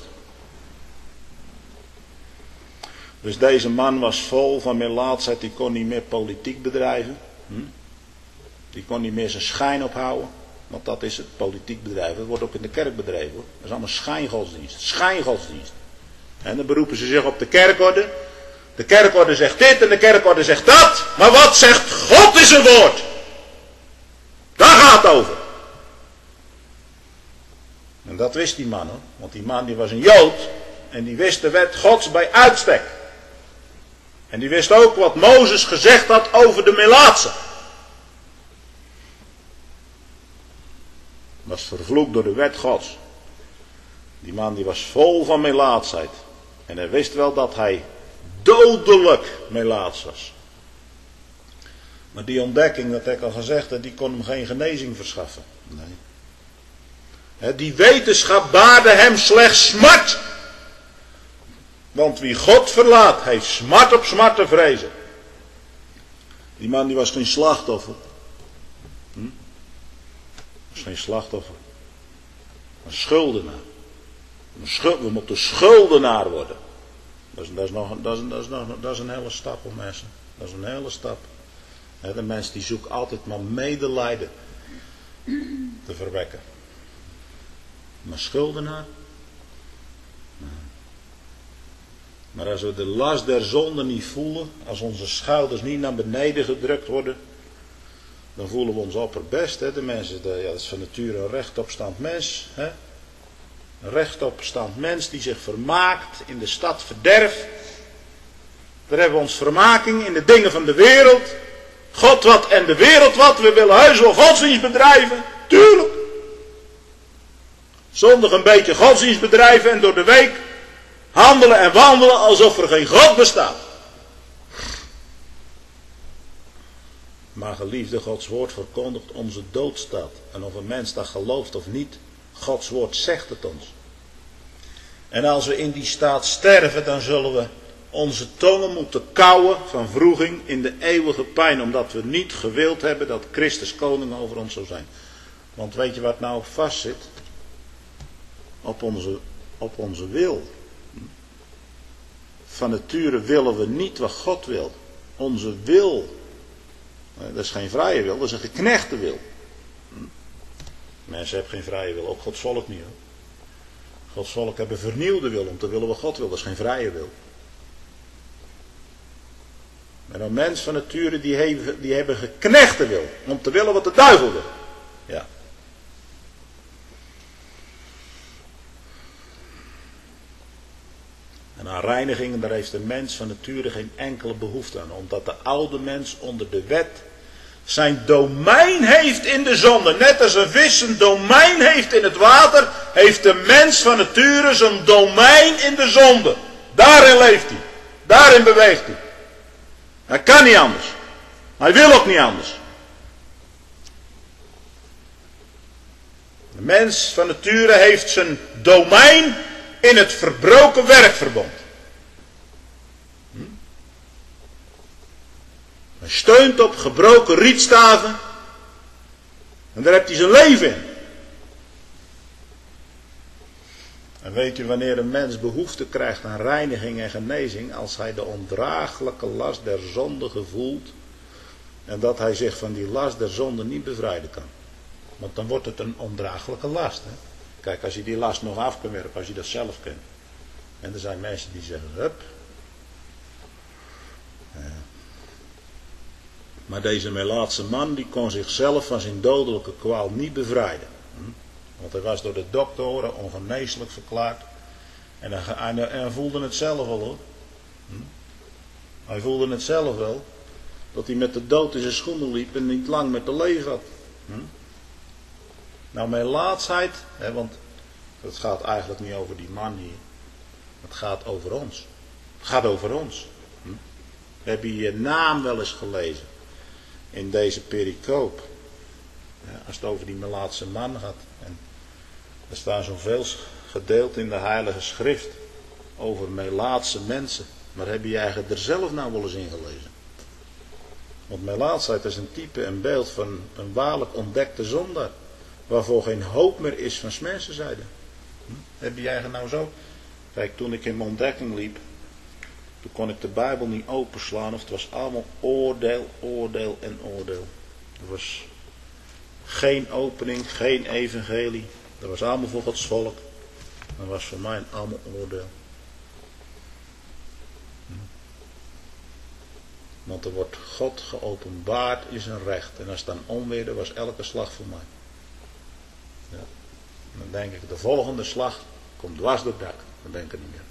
Dus deze man was vol van melaatsheid, die kon niet meer politiek bedrijven. Hm? Die kon niet meer zijn schijn ophouden. Want dat is het, politiek bedrijven. Dat wordt ook in de kerk bedreven. Hoor. Dat is allemaal schijngodsdienst. Schijngodsdienst. En dan beroepen ze zich op de kerkorde. De kerkorde zegt dit en de kerkorde zegt dat. Maar wat zegt God is een woord? Daar gaat het over. En dat wist die man hoor. Want die man die was een Jood. En die wist de wet Gods bij uitstek. En die wist ook wat Mozes gezegd had over de melaatsen. Was vervloekt door de wet Gods. Die man die was vol van melaatsheid. En hij wist wel dat hij dodelijk melaats was. Maar die ontdekking, dat heb ik al gezegd, die kon hem geen genezing verschaffen. Nee. Die wetenschap baarde hem slechts smart. Want wie God verlaat, heeft smart op smart te vrezen. Die man die was geen slachtoffer. Hm? Was geen slachtoffer. Een schuldenaar. Een schuld, we moeten schuldenaar worden. Dat is, dat, is nog, dat, is, dat, is nog, dat is een hele stap voor mensen. Dat is een hele stap. De mens die zoekt altijd maar medelijden te verwekken. Maar schuldenaar? Nee. Maar als we de last der zonde niet voelen, als onze schouders niet naar beneden gedrukt worden, dan voelen we ons opperbest. Hè? De mensen, de, ja, dat is van nature een rechtopstaand mens. Hè? Een rechtopstaand mens die zich vermaakt in de stad verderf. Daar hebben we ons vermaking in de dingen van de wereld. God wat en de wereld wat. We willen heus wel godsdienst bedrijven. Tuurlijk. Zondag een beetje godsdienst bedrijven en door de week handelen en wandelen alsof er geen God bestaat. Maar geliefde, Gods woord verkondigt onze doodstaat. En of een mens dat gelooft of niet, Gods woord zegt het ons. En als we in die staat sterven, dan zullen we onze tongen moeten kauwen van wroeging in de eeuwige pijn. Omdat we niet gewild hebben dat Christus koning over ons zou zijn. Want weet je wat nou op vast zit? Op onze, op onze wil. Van nature willen we niet wat God wil. Onze wil. Dat is geen vrije wil, dat is een geknechte wil. Mensen hebben geen vrije wil, ook Gods volk niet. Hoor. Gods volk hebben vernieuwde wil om te willen wat God wil, dat is geen vrije wil. Maar een mens van nature die hebben, die hebben geknechte wil om te willen wat de duivel wil. Ja. En aan reiniging, daar heeft de mens van nature geen enkele behoefte aan. Omdat de oude mens onder de wet zijn domein heeft in de zonde. Net als een vis een domein heeft in het water, heeft de mens van nature zijn domein in de zonde. Daarin leeft hij. Daarin beweegt hij. Hij kan niet anders. Hij wil ook niet anders. De mens van nature heeft zijn domein in het verbroken werkverbond. Hm? Hij steunt op gebroken rietstaven. En daar heeft hij zijn leven in. En weet u wanneer een mens behoefte krijgt aan reiniging en genezing? Als hij de ondraaglijke last der zonde gevoelt. En dat hij zich van die last der zonde niet bevrijden kan. Want dan wordt het een ondraaglijke last. Hè? Kijk, als je die last nog af kan werpen, als je dat zelf kunt. En er zijn mensen die zeggen, hup. Ja. Maar deze Melaatse man, die kon zichzelf van zijn dodelijke kwaal niet bevrijden. Hm? Want hij was door de doktoren ongeneeslijk verklaard. En hij, en hij voelde het zelf wel hoor. Hm? Hij voelde het zelf wel. Dat hij met de dood in zijn schoenen liep en niet lang met de leven had. Hm? Nou, melaatsheid, hè, want het gaat eigenlijk niet over die man hier. Het gaat over ons. Het gaat over ons. Hm? We hebben je naam wel eens gelezen. In deze pericoop. Ja, als het over die melaatse man gaat. En er staan zoveel gedeeld in de Heilige Schrift. Over melaatse mensen. Maar heb je eigenlijk er zelf nou wel eens in gelezen? Want melaatsheid is een type en beeld van een waarlijk ontdekte zondaar. Waarvoor geen hoop meer is van 's mensenzijde. Hm? Heb je eigen nou zo? Kijk, toen ik in mijn ontdekking liep. Toen kon ik de Bijbel niet openslaan. Of het was allemaal oordeel, oordeel en oordeel. Er was geen opening, geen evangelie. Dat was allemaal voor Gods volk. Dat was voor mij allemaal oordeel. Hm? Want er wordt God geopenbaard in zijn recht. En als het dan onweerde, was elke slag voor mij. Ja. Dan denk ik, de volgende slag komt dwars door het dak. Dan denk ik het niet meer.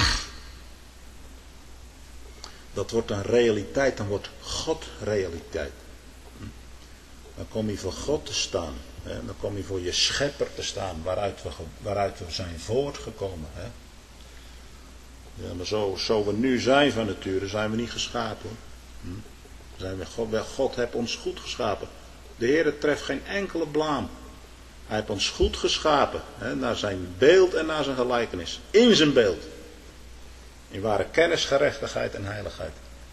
Dat wordt een realiteit, dan wordt God realiteit. Dan kom je voor God te staan. Hè? Dan kom je voor je schepper te staan, waaruit we, waaruit we zijn voortgekomen. Hè? Ja, maar zo, zo we nu zijn van nature, zijn we niet geschapen. Hm? Zijn we, God, God heeft ons goed geschapen. De Heer treft geen enkele blaam. Hij heeft ons goed geschapen, hè, naar zijn beeld en naar zijn gelijkenis. In zijn beeld. In ware kennis, gerechtigheid en heiligheid.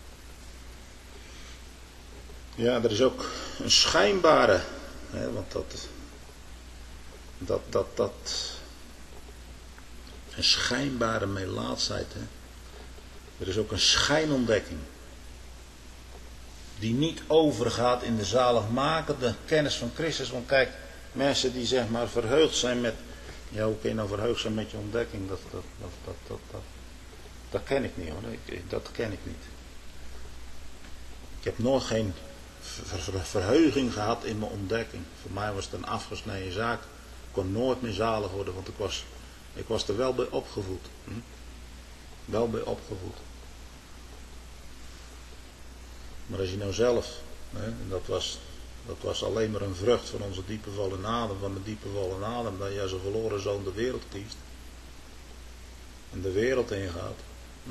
Ja, er is ook een schijnbare, hè, want dat, dat, dat, dat, een schijnbare melaatsheid. Hè. Er is ook een schijnontdekking. Die niet overgaat in de zaligmakende kennis van Christus. Want kijk, mensen die zeg maar verheugd zijn met, ja hoe kun je nou verheugd zijn met je ontdekking, dat, dat, dat, dat, dat, dat, dat ken ik niet hoor, ik, dat ken ik niet. Ik heb nooit geen ver, ver, verheuging gehad in mijn ontdekking. Voor mij was het een afgesneden zaak. Ik kon nooit meer zalig worden, want ik was, ik was er wel bij opgevoed. Hm? Wel bij opgevoed. Maar als je nou zelf, hè, en dat was... Dat was alleen maar een vrucht van onze diepe vallen adem, van de diepe vallen adem, dat je als een verloren zoon de wereld kiest. En de wereld ingaat. Hm?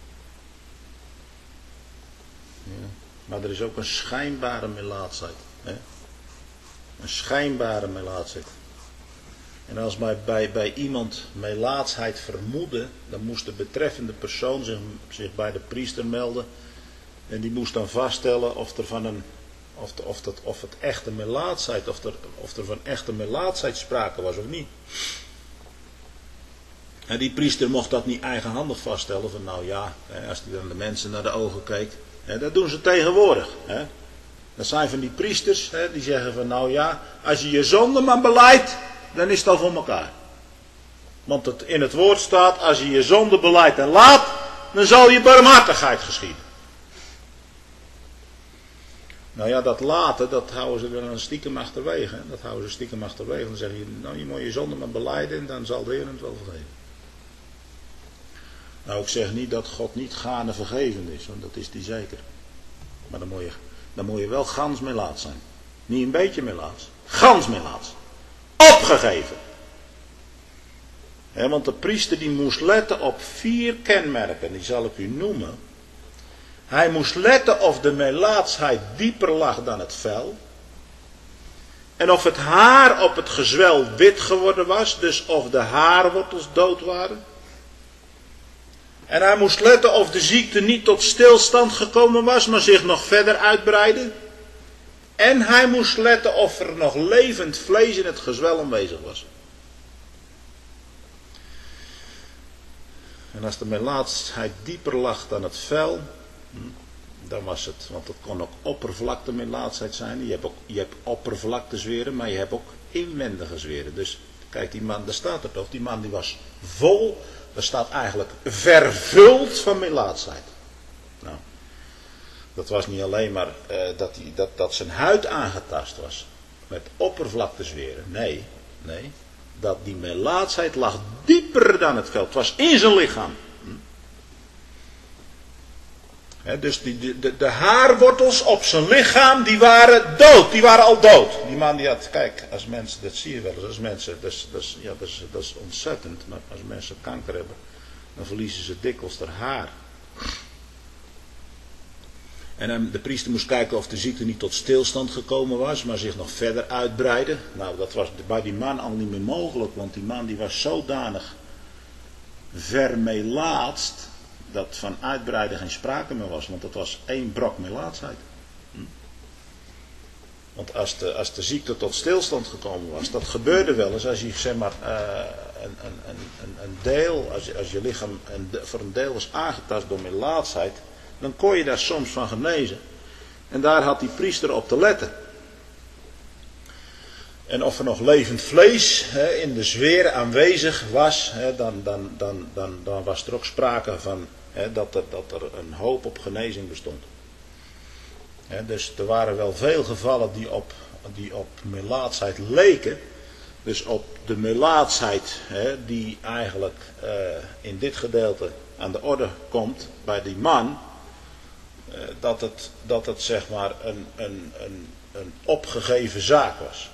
Ja. Maar er is ook een schijnbare melaatsheid. Hè? Een schijnbare melaatsheid. En als bij, bij, bij iemand melaatsheid vermoedde, dan moest de betreffende persoon zich, zich bij de priester melden. En die moest dan vaststellen of er van een Of, de, of, dat, of het echte melaatsheid, of er, of er van echte melaatsheid sprake was of niet. En die priester mocht dat niet eigenhandig vaststellen. Van nou ja, als hij dan de mensen naar de ogen keek. Hè, dat doen ze tegenwoordig. Hè. Dat zijn van die priesters, hè, die zeggen van nou ja, als je je zonde maar belijdt, dan is het al voor elkaar. Want het, in het woord staat, als je je zonde belijdt en laat, dan zal je barmhartigheid geschieden. Nou ja, dat laten, dat houden ze dan stiekem achterwege. Dat houden ze stiekem achterwege. Dan zeg je, nou je moet je zonde maar belijden en dan zal de Heer het wel vergeven. Nou, ik zeg niet dat God niet gaande vergevend is, want dat is die zeker. Maar dan moet je, dan moet je wel gans melaats zijn. Niet een beetje melaats. Gans melaats. Opgegeven. He, want de priester die moest letten op vier kenmerken, die zal ik u noemen. Hij moest letten of de melaatsheid dieper lag dan het vel. En of het haar op het gezwel wit geworden was, dus of de haarwortels dood waren. En hij moest letten of de ziekte niet tot stilstand gekomen was, maar zich nog verder uitbreidde. En hij moest letten of er nog levend vlees in het gezwel aanwezig was. En als de melaatsheid dieper lag dan het vel, dan was het, want het kon ook oppervlakte melaatsheid zijn. Je hebt, ook, je hebt oppervlakte zweren, maar je hebt ook inwendige zweren. Dus kijk, die man, daar staat het toch, die man die was vol, daar staat eigenlijk vervuld van melaatsheid. Nou, dat was niet alleen maar uh, dat, die, dat, dat zijn huid aangetast was met oppervlakte zweren. Nee, nee. Dat die melaatsheid lag dieper dan het vel. Het was in zijn lichaam. He, dus die, de, de haarwortels op zijn lichaam, die waren dood. Die waren al dood. Die man die had, kijk, als mensen, dat zie je wel eens, als mensen, dat is, dat is, ja, dat is, dat is ontzettend. Maar als mensen kanker hebben, dan verliezen ze dikwijls haar haar. En de priester moest kijken of de ziekte niet tot stilstand gekomen was, maar zich nog verder uitbreidde. Nou, dat was bij die man al niet meer mogelijk, want die man die was zodanig vermelaatst, dat van uitbreiden geen sprake meer was, want dat was één brok melaatsheid. Hm? Want als de, als de ziekte tot stilstand gekomen was, dat gebeurde wel eens als je zeg maar uh, een, een, een, een deel, als je, als je lichaam een, voor een deel was aangetast door melaatsheid, dan kon je daar soms van genezen. En daar had die priester op te letten. En of er nog levend vlees hè, in de zweren aanwezig was, hè, dan, dan, dan, dan, dan was er ook sprake van hè, dat, er, dat er een hoop op genezing bestond. Hè, dus er waren wel veel gevallen die op, die op melaatsheid leken. Dus op de melaatsheid hè, die eigenlijk uh, in dit gedeelte aan de orde komt bij die man. Uh, dat, het, dat het zeg maar een, een, een, een opgegeven zaak was.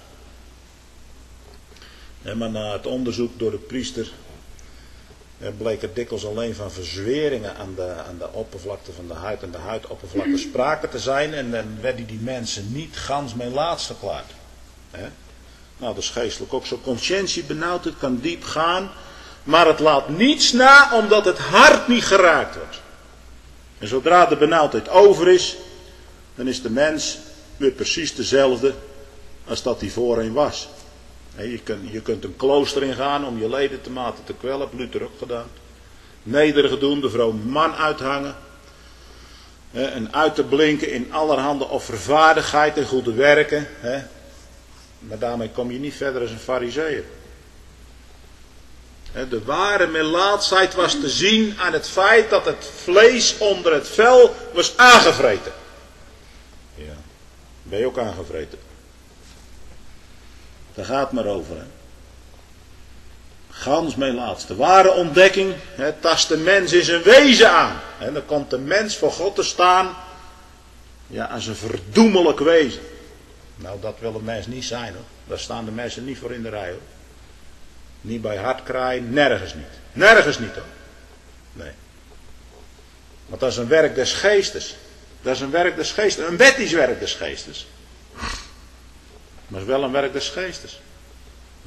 Ja, maar na het onderzoek door de priester ja, bleek er dikwijls alleen van verzweringen aan de, aan de oppervlakte van de huid en de huidoppervlakte sprake te zijn. En dan werden die mensen niet gans melaats verklaard. He? Nou, dat is geestelijk ook zo. Conscientie benauwd, het kan diep gaan. Maar het laat niets na omdat het hart niet geraakt wordt. En zodra de benauwdheid over is, dan is de mens weer precies dezelfde als dat hij voorheen was. Je kunt, je kunt een klooster ingaan om je ledematen te kwellen, heeft Luther ook gedaan. Nederige doen, de vrouw man uithangen. En uit te blinken in allerhande offervaardigheid en goede werken. Maar daarmee kom je niet verder als een farizeeër. De ware melaatsheid was te zien aan het feit dat het vlees onder het vel was aangevreten. Ja, ben je ook aangevreten? Daar gaat het maar over. Hè. Gans melaats. De ware ontdekking hè, tast de mens in zijn wezen aan. En dan komt de mens voor God te staan ja, als een verdoemelijk wezen. Nou, dat wil een mens niet zijn hoor. Daar staan de mensen niet voor in de rij hoor. Niet bij hartkraai, nergens niet. Nergens niet hoor. Nee. Want dat is een werk des geestes. Dat is een werk des geestes. Een wettisch werk des geestes. Maar het is wel een werk des geestes. Hm?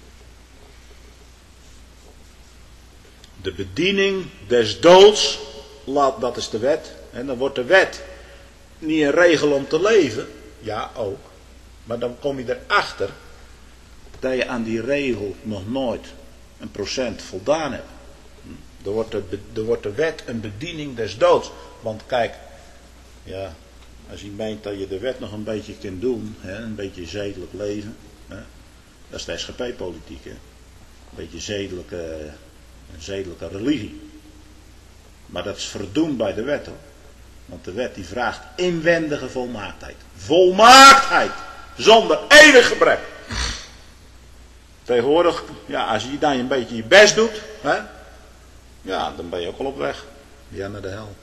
De bediening des doods, laat, dat is de wet. En dan wordt de wet niet een regel om te leven. Ja, ook. Maar dan kom je erachter dat je aan die regel nog nooit een procent voldaan hebt. Hm? Er wordt de, er wordt de wet een bediening des doods. Want kijk, ja... Als je meent dat je de wet nog een beetje kunt doen, hè, een beetje zedelijk leven, hè, dat is de S G P-politiek. Hè. Een beetje zedelijke, een zedelijke religie. Maar dat is verdoemd bij de wet hoor. Want de wet die vraagt inwendige volmaaktheid. Volmaaktheid! Zonder enig gebrek. Tegenwoordig, ja, als je dan een beetje je best doet, hè, Ja, dan ben je ook al op weg. Ja, naar de hel.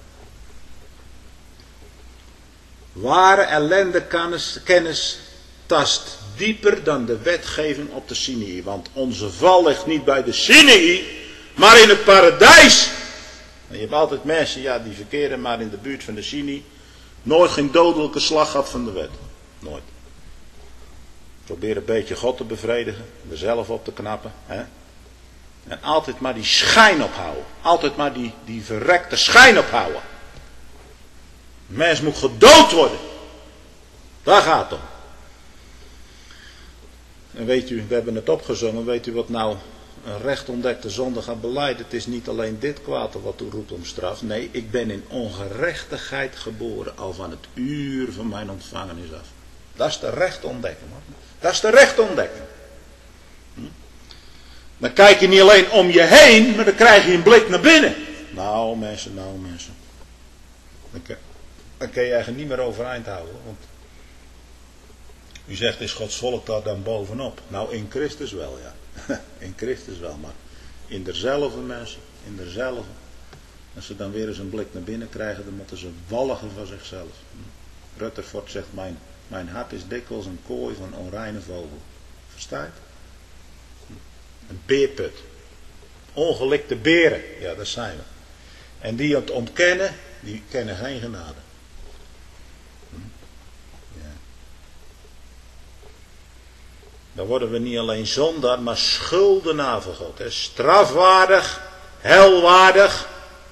Ware ellendekennis kennis tast dieper dan de wetgeving op de Sinaï. Want onze val ligt niet bij de Sinaï, maar in het paradijs. En je hebt altijd mensen, ja, die verkeren maar in de buurt van de Sinaï. Nooit geen dodelijke slag gehad van de wet. Nooit. Probeer een beetje God te bevredigen. Er zelf op te knappen. Hè? En altijd maar die schijn ophouden. Altijd maar die, die verrekte schijn ophouden. Een mens moet gedood worden. Daar gaat het om. En weet u, we hebben het opgezongen. Weet u wat nou een recht ontdekte zonde gaat belijden? Het is niet alleen dit kwaad wat u roept om straf. Nee, ik ben in ongerechtigheid geboren. Al van het uur van mijn ontvangenis af. Dat is de recht ontdekken. Man. Dat is de recht ontdekken. Hm? Dan kijk je niet alleen om je heen, maar dan krijg je een blik naar binnen. Nou mensen, nou mensen. Dan kan, dan kan je eigenlijk niet meer overeind houden. Want u zegt, is Gods volk daar dan bovenop? Nou, in Christus wel, ja. In Christus wel, maar in derzelfde mensen, in derzelfde. Als ze dan weer eens een blik naar binnen krijgen, dan moeten ze walgen van zichzelf. Rutherford zegt, mijn, mijn hart is dikwijls een kooi van onreine vogel. Verstaat? Een beerput. Ongelikte beren, ja, dat zijn we. En die het ontkennen, die kennen geen genade. Dan worden we niet alleen zondaar, maar schuldenaar voor God. Hè? Strafwaardig, helwaardig.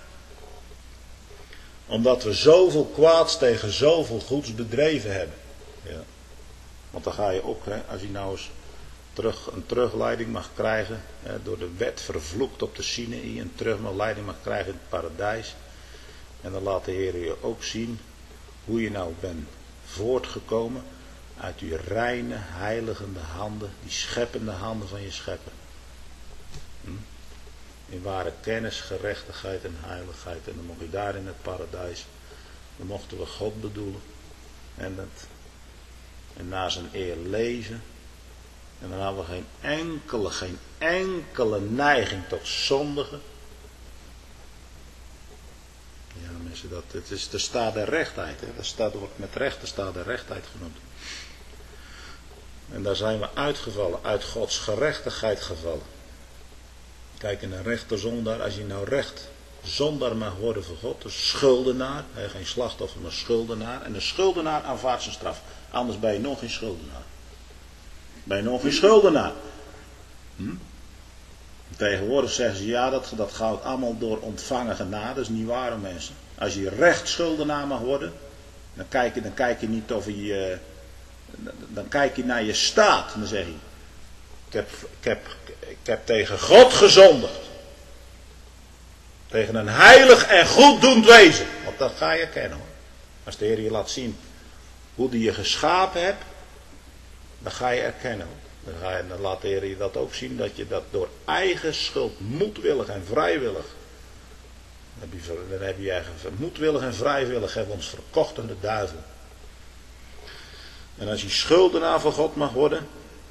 Omdat we zoveel kwaads tegen zoveel goeds bedreven hebben. Ja. Want dan ga je ook, hè, als je nou eens terug, een terugleiding mag krijgen. Hè, door de wet vervloekt op de Sinaï. Een terugleiding mag krijgen in het paradijs. En dan laat de Heer je ook zien hoe je nou bent voortgekomen. Uit die reine, heiligende handen, die scheppende handen van je schepper. Hm? In ware kennis, gerechtigheid en heiligheid. En dan mocht je daar in het paradijs, dan mochten we God bedoelen. En, dat, en na zijn eer leven. En dan hadden we geen enkele, geen enkele neiging tot zondigen. Ja mensen, dat, het is de staat der rechtheid. Hè? Dat staat, wordt met recht de staat der rechtheid genoemd. En daar zijn we uitgevallen, uit Gods gerechtigheid gevallen. Kijk, in een rechte zondaar, als je nou recht zondaar mag worden voor God, dus schuldenaar, hè, geen slachtoffer, maar schuldenaar. En de schuldenaar aanvaardt zijn straf. Anders ben je nog geen schuldenaar. Ben je nog geen schuldenaar. Hm? Tegenwoordig zeggen ze, ja, dat, dat gaat allemaal door ontvangen genade. Dat is niet waar, mensen. Als je recht schuldenaar mag worden, dan kijk je, dan kijk je niet of je... Dan kijk je naar je staat en dan zeg je, ik heb, ik heb, ik heb tegen God gezondigd. Tegen een heilig en goeddoend wezen. Want dat ga je kennen hoor. Als de Heer je laat zien hoe die je geschapen hebt, dan ga je erkennen hoor. Dan, ga je, dan laat de Heer je dat ook zien, dat je dat door eigen schuld, moedwillig en vrijwillig, dan heb je, dan heb je eigen, moedwillig en vrijwillig hebben we ons verkocht aan de duivel. En als je schuldenaar van God mag worden.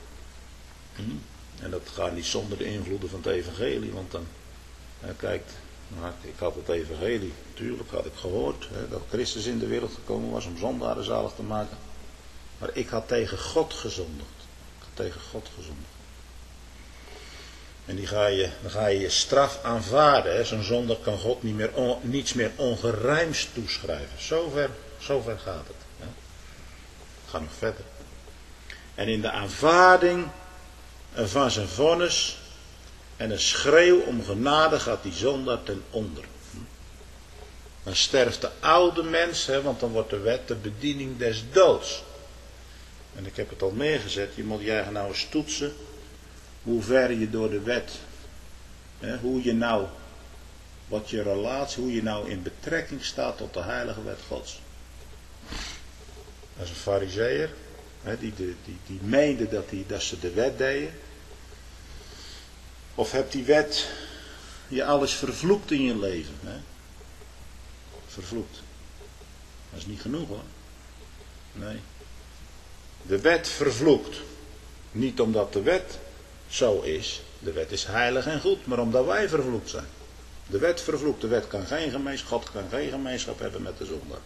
En dat gaat niet zonder de invloeden van het evangelie. Want dan, ja, kijk, nou, ik had het evangelie. Natuurlijk had ik gehoord hè, dat Christus in de wereld gekomen was om zondaren zalig te maken. Maar ik had tegen God gezondigd. Ik had tegen God gezondigd. En die ga je, dan ga je je straf aanvaarden. Zo'n zondag kan God niet meer on, niets meer ongerijmds toeschrijven. Zover, zover gaat het. Hè. Ga nog verder. En in de aanvaarding van zijn vonnis en een schreeuw om genade gaat die zondaar ten onder. Dan sterft de oude mens, hè, want dan wordt de wet de bediening des doods. En ik heb het al neergezet, je moet je eigen nou eens toetsen hoe ver je door de wet, hè, hoe je nou, wat je relatie, hoe je nou in betrekking staat tot de heilige wet Gods. Dat is een farizeeër, die, die, die, die meende dat, die, dat ze de wet deden. Of hebt die wet je alles vervloekt in je leven? Hè? Vervloekt. Dat is niet genoeg hoor. Nee. De wet vervloekt. Niet omdat de wet zo is. De wet is heilig en goed, maar omdat wij vervloekt zijn. De wet vervloekt. De wet kan geen gemeenschap, God kan geen gemeenschap hebben met de zondaar.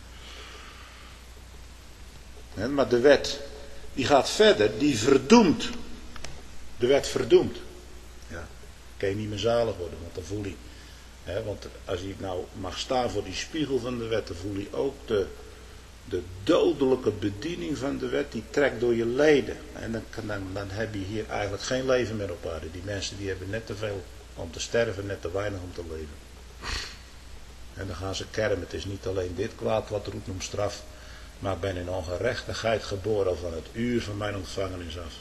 He, maar de wet, die gaat verder, die verdoemt. De wet verdoemt. Ja, kan je niet meer zalig worden, want dan voel je. He, want als je nou mag staan voor die spiegel van de wet, dan voel je ook de, de dodelijke bediening van de wet, die trekt door je leden. En dan, dan, dan heb je hier eigenlijk geen leven meer op aarde. Die mensen die hebben net te veel om te sterven, net te weinig om te leven. En dan gaan ze kermen. Het is niet alleen dit kwaad wat roept om straf, maar ik ben in ongerechtigheid geboren van het uur van mijn ontvangenis af.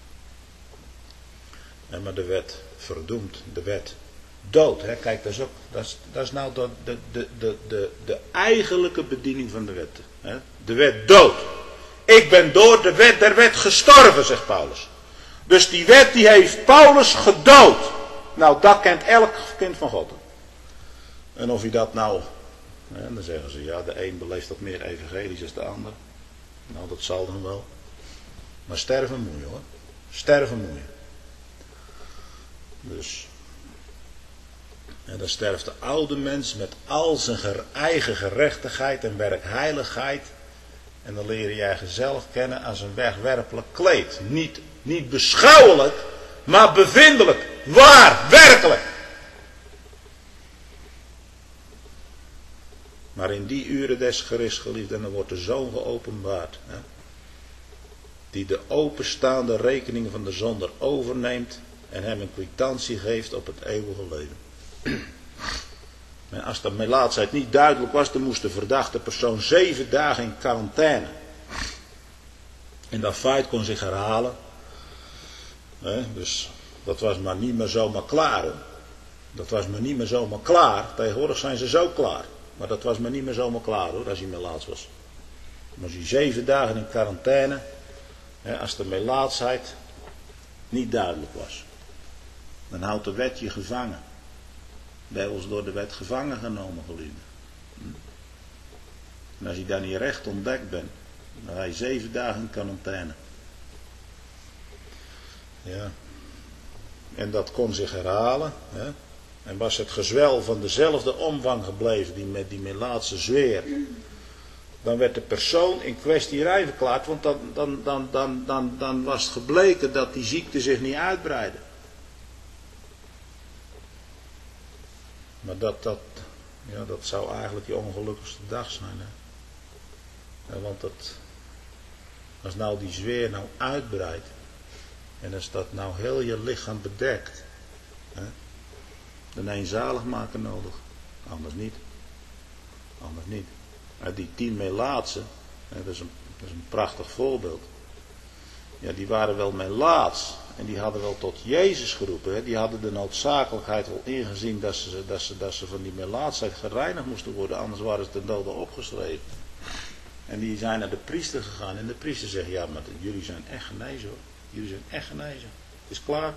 En maar de wet verdoemt, de wet dood. Hè? Kijk, dat is, ook, dat, is, dat is nou de, de, de, de, de, de eigenlijke bediening van de wet. Hè? De wet dood. Ik ben door de wet der wet gestorven, zegt Paulus. Dus die wet die heeft Paulus gedood. Nou, dat kent elk kind van God. En of hij dat nou, hè, dan zeggen ze, ja, de een beleeft dat meer evangelisch als de ander. Nou, dat zal dan wel. Maar sterven moet je, hoor. Sterven moet je. Dus, en dan sterft de oude mens met al zijn eigen gerechtigheid en werkheiligheid. En dan leer je je eigen zelf kennen als een wegwerpelijk kleed. Niet, niet beschouwelijk, maar bevindelijk. Waar, werkelijk. Maar in die uren des gerichts, geliefd, en dan wordt de Zoon geopenbaard. Hè, die de openstaande rekeningen van de zondaar overneemt en hem een kwitantie geeft op het eeuwige leven. En als de melaatsheid niet duidelijk was, dan moest de verdachte persoon zeven dagen in quarantaine. En dat feit kon zich herhalen. Hè, dus dat was maar niet meer zomaar klaar. Hè. Dat was maar niet meer zomaar klaar. Tegenwoordig zijn ze zo klaar. Maar dat was maar niet meer zomaar klaar, hoor, als hij melaats was. Maar als hij zeven dagen in quarantaine, hè, als de melaatsheid niet duidelijk was, dan houdt de wet je gevangen. Bij ons door de wet gevangen genomen, geliefden. En als je daar niet recht ontdekt bent, dan ga je zeven dagen in quarantaine. Ja. En dat kon zich herhalen. Hè. En was het gezwel van dezelfde omvang gebleven, die met die melaatse zweer, dan werd de persoon in kwestie rein verklaard, want dan, dan, dan, dan, dan, dan was het gebleken dat die ziekte zich niet uitbreidde. Maar dat, dat, ja, dat zou eigenlijk je ongelukkigste dag zijn. Hè? Ja, want dat, als nou die zweer nou uitbreidt, en als dat nou heel je lichaam bedekt, hè, dan heb je zaligmaker nodig. Anders niet. Anders niet. Maar die tien melaatsen, dat is, een, dat is een prachtig voorbeeld. Ja, die waren wel melaats. En die hadden wel tot Jezus geroepen. Hè. Die hadden de noodzakelijkheid wel ingezien dat ze, dat, ze, dat ze van die melaatsheid gereinigd moesten worden. Anders waren ze ten dode opgeschreven. En die zijn naar de priester gegaan. En de priester zegt, ja, maar jullie zijn echt genezen, hoor. Jullie zijn echt genezen. Het is klaar.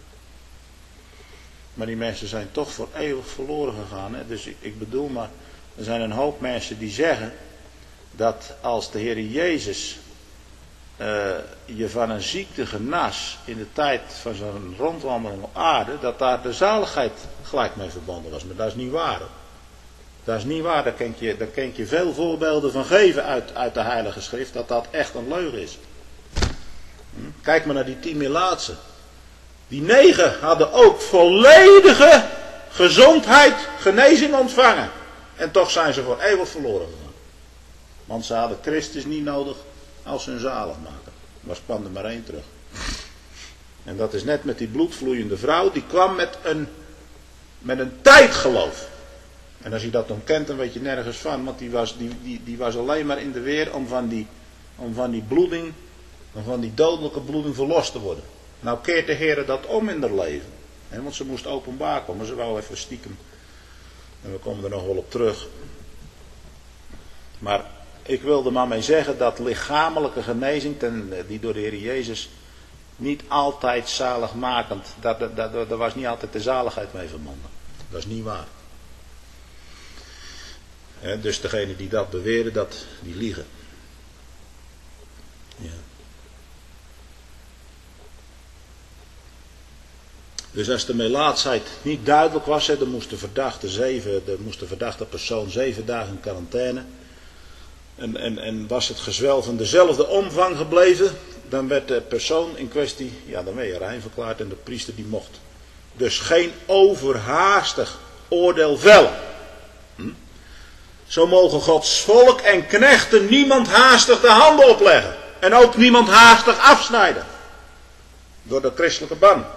Maar die mensen zijn toch voor eeuwig verloren gegaan. Hè? Dus ik, ik bedoel maar, er zijn een hoop mensen die zeggen dat als de Heer Jezus uh, je van een ziekte genas in de tijd van zijn rondwandeling op aarde, dat daar de zaligheid gelijk mee verbonden was. Maar dat is niet waar. Hoor. Dat is niet waar. Daar kan je, daar kan je veel voorbeelden van geven uit, uit de Heilige Schrift, dat dat echt een leugen is. Hm? Kijk maar naar die tien melaatsen. Die negen hadden ook volledige gezondheid, genezing ontvangen. En toch zijn ze voor eeuwig verloren gegaan. Want ze hadden Christus niet nodig als hun zaligmaker. Maar kwam er maar één terug. En dat is net met die bloedvloeiende vrouw. Die kwam met een, met een tijdgeloof. En als je dat dan kent, dan weet je nergens van. Want die was, die, die, die was alleen maar in de weer om van die, om van die bloeding, om van die dodelijke bloeding verlost te worden. Nou keert de Heer dat om in haar leven. He, want ze moest openbaar komen. Ze wou even stiekem. En we komen er nog wel op terug. Maar ik wilde maar mee zeggen dat lichamelijke genezing, ten, die door de Heer Jezus niet altijd zaligmakend, daar, daar, daar, daar was niet altijd de zaligheid mee verbonden. Dat is niet waar. He, dus degenen die dat beweren, dat, die liegen. Ja. Dus als de melaatsheid niet duidelijk was, dan moest de verdachte, zeven, dan moest de verdachte persoon zeven dagen in quarantaine. En, en, en was het gezwel van dezelfde omvang gebleven, dan werd de persoon in kwestie, ja dan werd je rein verklaard en de priester die mocht dus geen overhaastig oordeel vellen. Hm? Zo mogen Gods volk en knechten niemand haastig de handen opleggen. En ook niemand haastig afsnijden. Door de christelijke ban.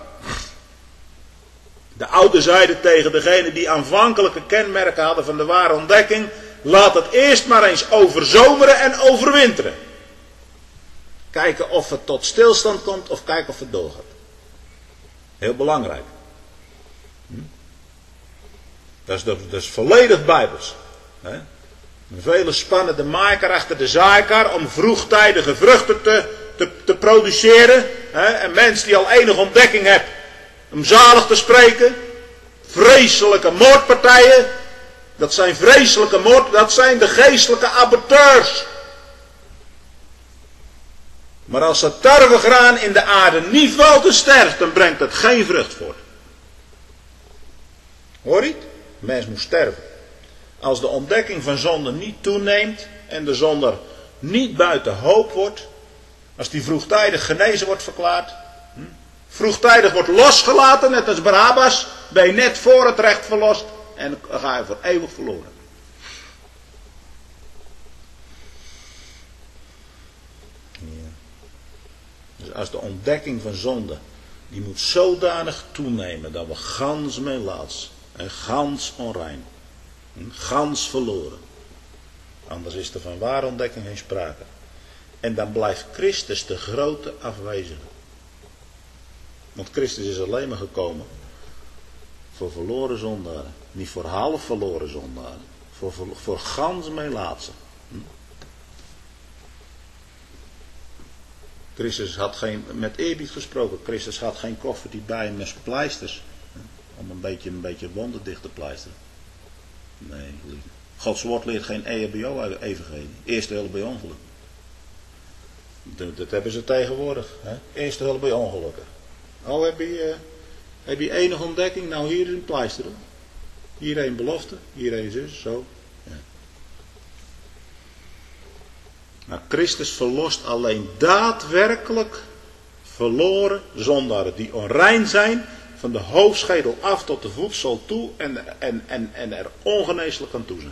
De oude zeiden tegen degene die aanvankelijke kenmerken hadden van de ware ontdekking: laat het eerst maar eens overzomeren en overwinteren. Kijken of het tot stilstand komt of kijken of het doorgaat. Heel belangrijk. Hm? Dat, is, dat is volledig bijbels. Hè? Velen spannen de maaikar achter de zaaikar om vroegtijdige vruchten te, te, te produceren. Hè? En mensen die al enige ontdekking hebben om zalig te spreken. Vreselijke moordpartijen. Dat zijn vreselijke moord. Dat zijn de geestelijke aborteurs. Maar als het tarwegraan in de aarde niet valt en sterft, dan brengt het geen vrucht voort. Hoor je het? De mens moet sterven. Als de ontdekking van zonde niet toeneemt en de zonder niet buiten hoop wordt, als die vroegtijdig genezen wordt verklaard, hm, vroegtijdig wordt losgelaten, net als Barabbas, ben je net voor het recht verlost en dan ga je voor eeuwig verloren. Ja. Dus als de ontdekking van zonde, die moet zodanig toenemen dat we gans melaats en gans onrein, gans verloren. Anders is er van ware ontdekking geen sprake. En dan blijft Christus de grote afwezige. Want Christus is alleen maar gekomen voor verloren zondaren. Niet voor half verloren zondaren. Voor, voor, voor gans melaatsen. Hm? Christus had geen, met eerbied gesproken, Christus had geen koffertje bij hem met pleisters. Hm? Om een beetje, een beetje wonden dicht te pleisteren. Nee, lief. Gods woord leert geen E H B O-evangelie. Eerste hulp bij ongeluk. Dat, dat hebben ze tegenwoordig. Hè? Eerste hulp bij ongelukken. Oh, heb je, uh, heb je enige ontdekking? Nou, hier is een pleister. Hoor. Hier een belofte. Hier een zus. Zo. Ja. Nou, Christus verlost alleen daadwerkelijk verloren zondaren. Die onrein zijn. Van de hoofdschedel af tot de voetzool toe. En, en, en, en er ongeneeslijk aan toe zijn.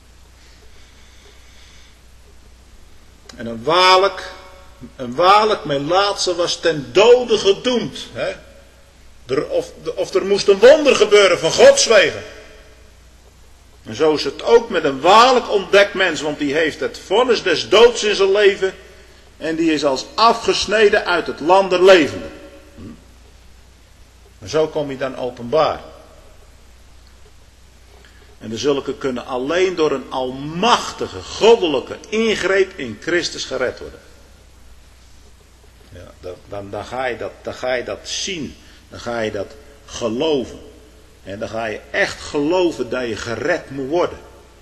En een waarlijk, een waarlijk melaatse was ten dode gedoemd. Hè? Er, of, of er moest een wonder gebeuren van Gods wegen. En zo is het ook met een waarlijk ontdekt mens. Want die heeft het vonnis des doods in zijn leven. En die is als afgesneden uit het land der levenden. En zo kom je dan openbaar. En de zulke kunnen alleen door een almachtige, goddelijke ingreep in Christus gered worden. Ja, dan, dan, dan, ga je dat, dan ga je dat zien. Dan ga je dat geloven. En dan ga je echt geloven dat je gered moet worden.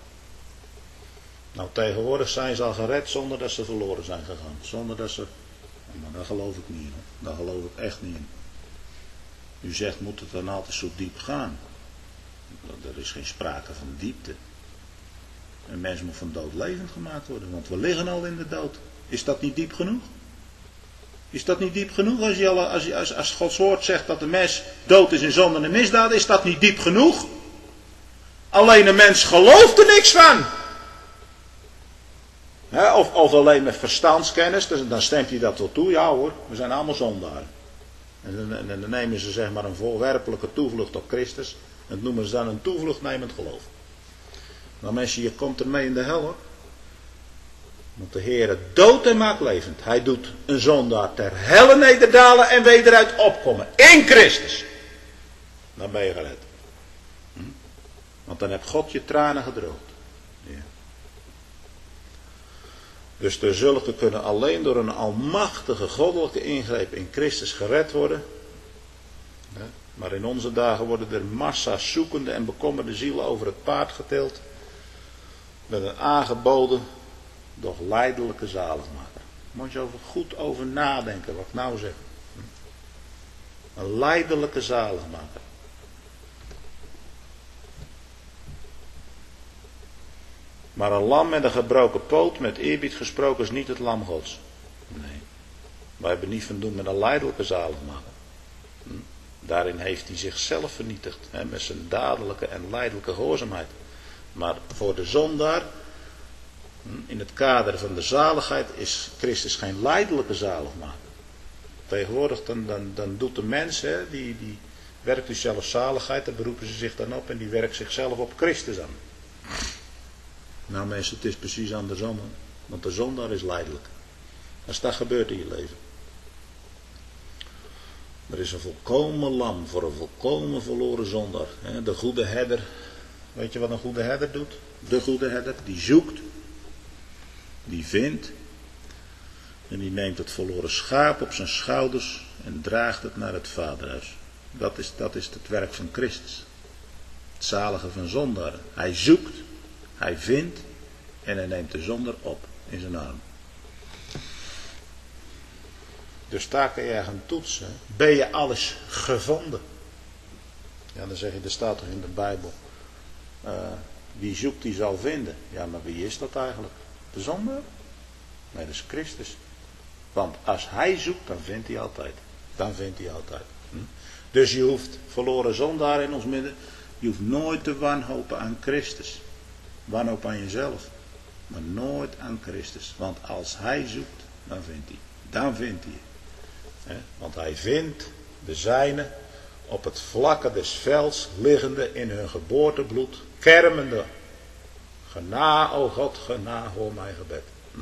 Nou, tegenwoordig zijn ze al gered zonder dat ze verloren zijn gegaan. Zonder dat ze... Maar daar geloof ik niet in. Daar geloof ik echt niet in. U zegt, moet het dan altijd zo diep gaan? Er is geen sprake van diepte. Een mens moet van dood levend gemaakt worden. Want we liggen al in de dood. Is dat niet diep genoeg? Is dat niet diep genoeg? Als, je al, als, je, als, als Gods woord zegt dat de mens dood is in zonde en misdaad. Is dat niet diep genoeg? Alleen een mens gelooft er niks van. He, of, of alleen met verstandskennis. Dus dan stemt hij dat wel toe. Ja hoor, we zijn allemaal zondaren. En dan, en dan nemen ze zeg maar een voorwerpelijke toevlucht op Christus. En dat noemen ze dan een toevluchtnemend geloof. Nou mensen, je komt ermee in de hel hoor. Want de Heer doodt en maakt levend. Hij doet een zondaar ter helle nederdalen en wederuit opkomen. In Christus. Dan ben je gered. Hm? Want dan heb God je tranen gedroogd. Ja. Dus de zulke kunnen alleen door een almachtige goddelijke ingreep in Christus gered worden. Ja. Maar in onze dagen worden er massa's zoekende en bekommerde zielen over het paard getild. Met een aangeboden, doch lijdelijke zaligmaker. Moet je over goed over nadenken wat ik nou zeg. Een lijdelijke zaligmaker. Maar een lam met een gebroken poot, met eerbied gesproken, is niet het lam Gods. Nee. Wij hebben niet van doen met een lijdelijke zaligmaker. Hm? Daarin heeft hij zichzelf vernietigd. Hè, met zijn dadelijke en lijdelijke gehoorzaamheid. Maar voor de zondaar, hm, in het kader van de zaligheid, is Christus geen lijdelijke zaligmaker. Tegenwoordig dan, dan, dan doet de mens, hè, die, die werkt dus zelf zaligheid, daar beroepen ze zich dan op en die werkt zichzelf op Christus aan. Nou mensen, het is precies andersom. Want de zondaar is lijdelijk. Als dat gebeurt in je leven. Er is een volkomen lam voor een volkomen verloren zondaar. De goede herder. Weet je wat een goede herder doet? De goede herder, die zoekt. Die vindt. En die neemt het verloren schaap op zijn schouders en draagt het naar het vaderhuis. Dat is, dat is het werk van Christus. Het zalige van zondaren. Hij zoekt. Hij vindt en hij neemt de zondaar op in zijn arm. Dus daar kun je gaan toetsen. Ben je alles gevonden? Ja, dan zeg je, er staat toch in de Bijbel. Uh, wie zoekt, die zal vinden. Ja, maar wie is dat eigenlijk? De zondaar? Nee, dat is Christus. Want als hij zoekt, dan vindt hij altijd. Dan vindt hij altijd. Hm? Dus je hoeft, verloren zondaar in ons midden, je hoeft nooit te wanhopen aan Christus. Wanhoop aan jezelf. Maar nooit aan Christus. Want als hij zoekt, dan vindt hij. Dan vindt hij. He, want hij vindt de zijnen op het vlakke des velds liggende in hun geboortebloed, kermende. Gena, o God, gena, hoor mijn gebed. Hm?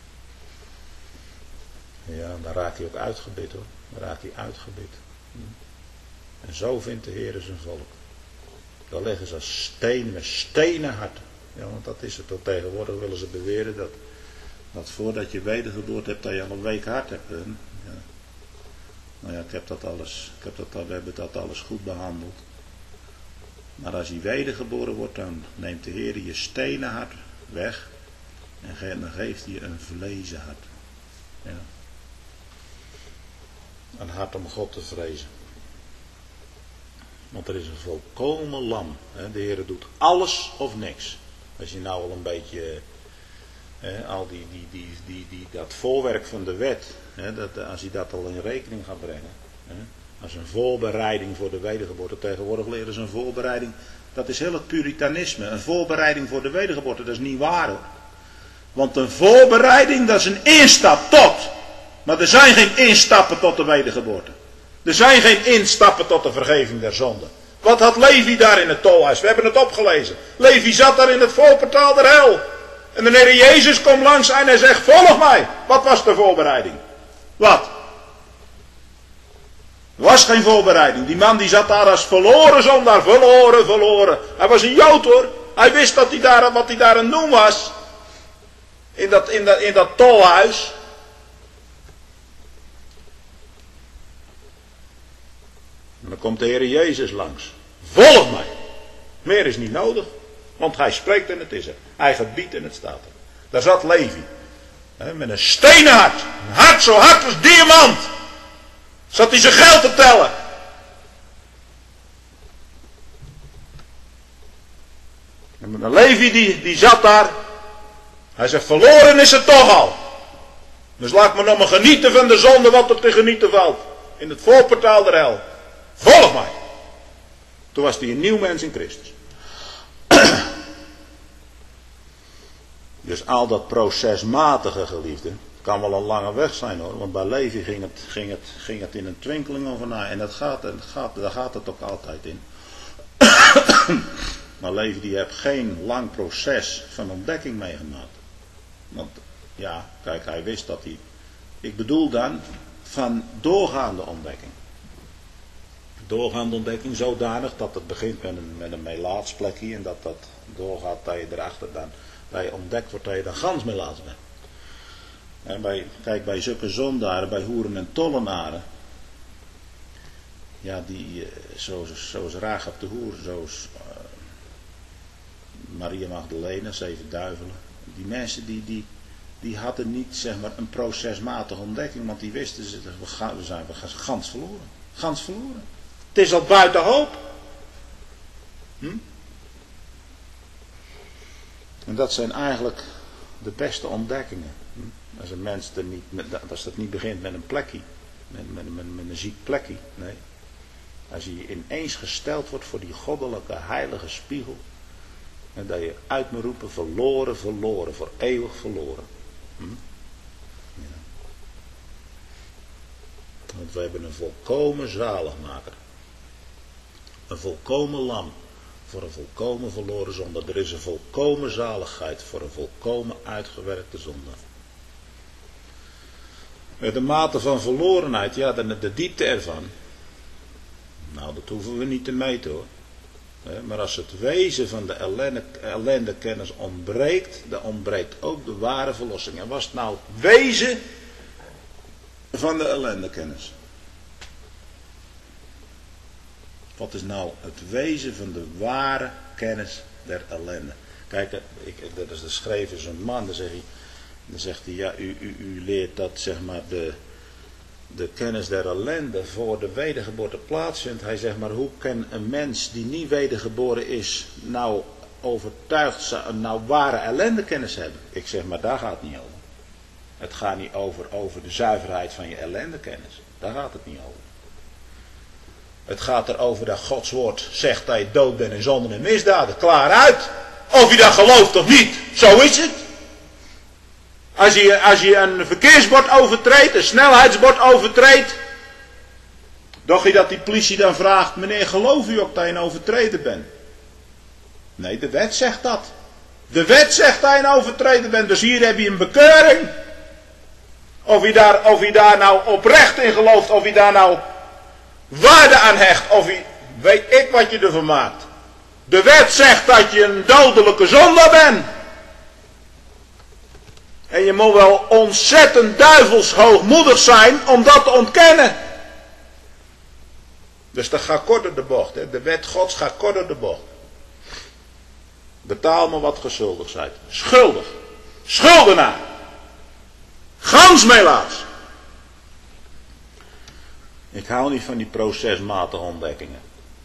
Ja, dan raakt hij ook uitgebid hoor. Dan raakt hij uitgebid. Hm? En zo vindt de Heer zijn volk. Daar liggen ze als stenen, met stenen hart. Ja, want dat is het ook tegenwoordig, willen ze beweren dat, dat voordat je wedergeboorte hebt, dat je al een week hart hebt. Hè? Ja. Nou ja, ik heb dat alles, ik heb dat, we hebben dat alles goed behandeld. Maar als je wedergeboren wordt, dan neemt de Heer je stenen hart weg en dan geeft hij je een vlezen hart. Ja. Een hart om God te vrezen. Want er is een volkomen lam. Hè? De Heer doet alles of niks. Als je nou al een beetje, hè, al die, die, die, die, die, dat voorwerk van de wet, hè, dat, als je dat al in rekening gaat brengen, hè, als een voorbereiding voor de wedergeboorte, tegenwoordig leren ze een voorbereiding, dat is heel het puritanisme, een voorbereiding voor de wedergeboorte, dat is niet waar hoor. Want een voorbereiding, dat is een instap tot, maar er zijn geen instappen tot de wedergeboorte. Er zijn geen instappen tot de vergeving der zonden. Wat had Levi daar in het tolhuis? We hebben het opgelezen. Levi zat daar in het voorportaal der hel. En de Heer Jezus komt langs en hij zegt, volg mij. Wat was de voorbereiding? Wat? Er was geen voorbereiding. Die man die zat daar als verloren zondaar. Verloren, verloren. Hij was een Jood hoor. Hij wist dat hij daar, wat hij daar aan doen was. In dat, in dat, in dat tolhuis. En dan komt de Heer Jezus langs. Volg mij. Meer is niet nodig. Want hij spreekt en het is er. Hij gebiedt en het staat er. Daar zat Levi. Hè, met een stenen hart. Een hart zo hard als diamant. Zat hij zijn geld te tellen. En de Levi die, die zat daar. Hij zegt, verloren is het toch al. Dus laat me nog maar genieten van de zonde wat er te genieten valt. In het voorportaal der hel. Volg mij. Toen was hij een nieuw mens in Christus. Dus al dat procesmatige geliefde, kan wel een lange weg zijn hoor. Want bij Levi ging het, ging het, ging het in een twinkeling over na. En dat gaat, dat gaat, daar gaat het ook altijd in. Maar Levi die heeft geen lang proces van ontdekking meegemaakt. Want ja, kijk, hij wist dat hij... Ik bedoel dan van doorgaande ontdekking. Doorgaande ontdekking zodanig dat het begint met een, met een melaatsplekje en dat dat doorgaat dat je erachter dan, dat je ontdekt wordt dat je dan gans melaats bent. En bij, kijk, bij zulke zondaren, bij hoeren en tollenaren, ja, die, zoals, zoals Rahab de hoer, zoals uh, Maria Magdalena, zeven duivelen, die mensen die, die, die hadden niet zeg maar een procesmatige ontdekking, want die wisten ze, we, gaan, we zijn we gaan gans verloren. Gans verloren. Het is al buiten hoop. Hm? En dat zijn eigenlijk de beste ontdekkingen. Hm? Als een mens er niet, als dat niet begint met een plekje, met, met, met, met een ziek plekje, nee. Als je ineens gesteld wordt voor die goddelijke heilige spiegel, en dat je uit moet roepen, verloren, verloren, voor eeuwig verloren. Hm? Ja. Want we hebben een volkomen zaligmaker. Een volkomen lam voor een volkomen verloren zonde. Er is een volkomen zaligheid voor een volkomen uitgewerkte zonde. De mate van verlorenheid, ja, de, de diepte ervan. Nou, dat hoeven we niet te meten hoor. Maar als het wezen van de ellende, ellendekennis ontbreekt, dan ontbreekt ook de ware verlossing. En was het nou wezen van de ellendekennis? Wat is nou het wezen van de ware kennis der ellende? Kijk, ik, dat is de schreven zo'n man, dan zegt hij, dan zegt hij ja, u, u, u leert dat zeg maar de, de kennis der ellende voor de wedergeboorte plaatsvindt. Hij zegt maar, hoe kan een mens die niet wedergeboren is nou overtuigd, nou ware ellendekennis hebben? Ik zeg maar, daar gaat het niet over. Het gaat niet over, over de zuiverheid van je ellendekennis. Daar gaat het niet over. Het gaat erover dat Gods woord zegt dat je dood bent in zonden en misdaden. Klaar uit. Of je dat gelooft of niet. Zo is het. Als je, als je een verkeersbord overtreedt, een snelheidsbord overtreedt. Doch je dat die politie dan vraagt, meneer geloof u ook dat je een overtreder bent? Nee, de wet zegt dat. De wet zegt dat je een overtreder bent. Dus hier heb je een bekeuring. Of je daar, of je daar nou oprecht in gelooft, of je daar nou waarde aan hecht, of je, weet ik wat je ervan maakt. De wet zegt dat je een dodelijke zondaar bent. En je moet wel ontzettend duivels hoogmoedig zijn om dat te ontkennen. Dus dat gaat kort door de bocht. Hè. De wet Gods gaat kort door de bocht. Betaal me wat geschuldigd zijt. Schuldig. Schuldenaar. Gansmelaars. Ik hou niet van die procesmatige ontdekkingen.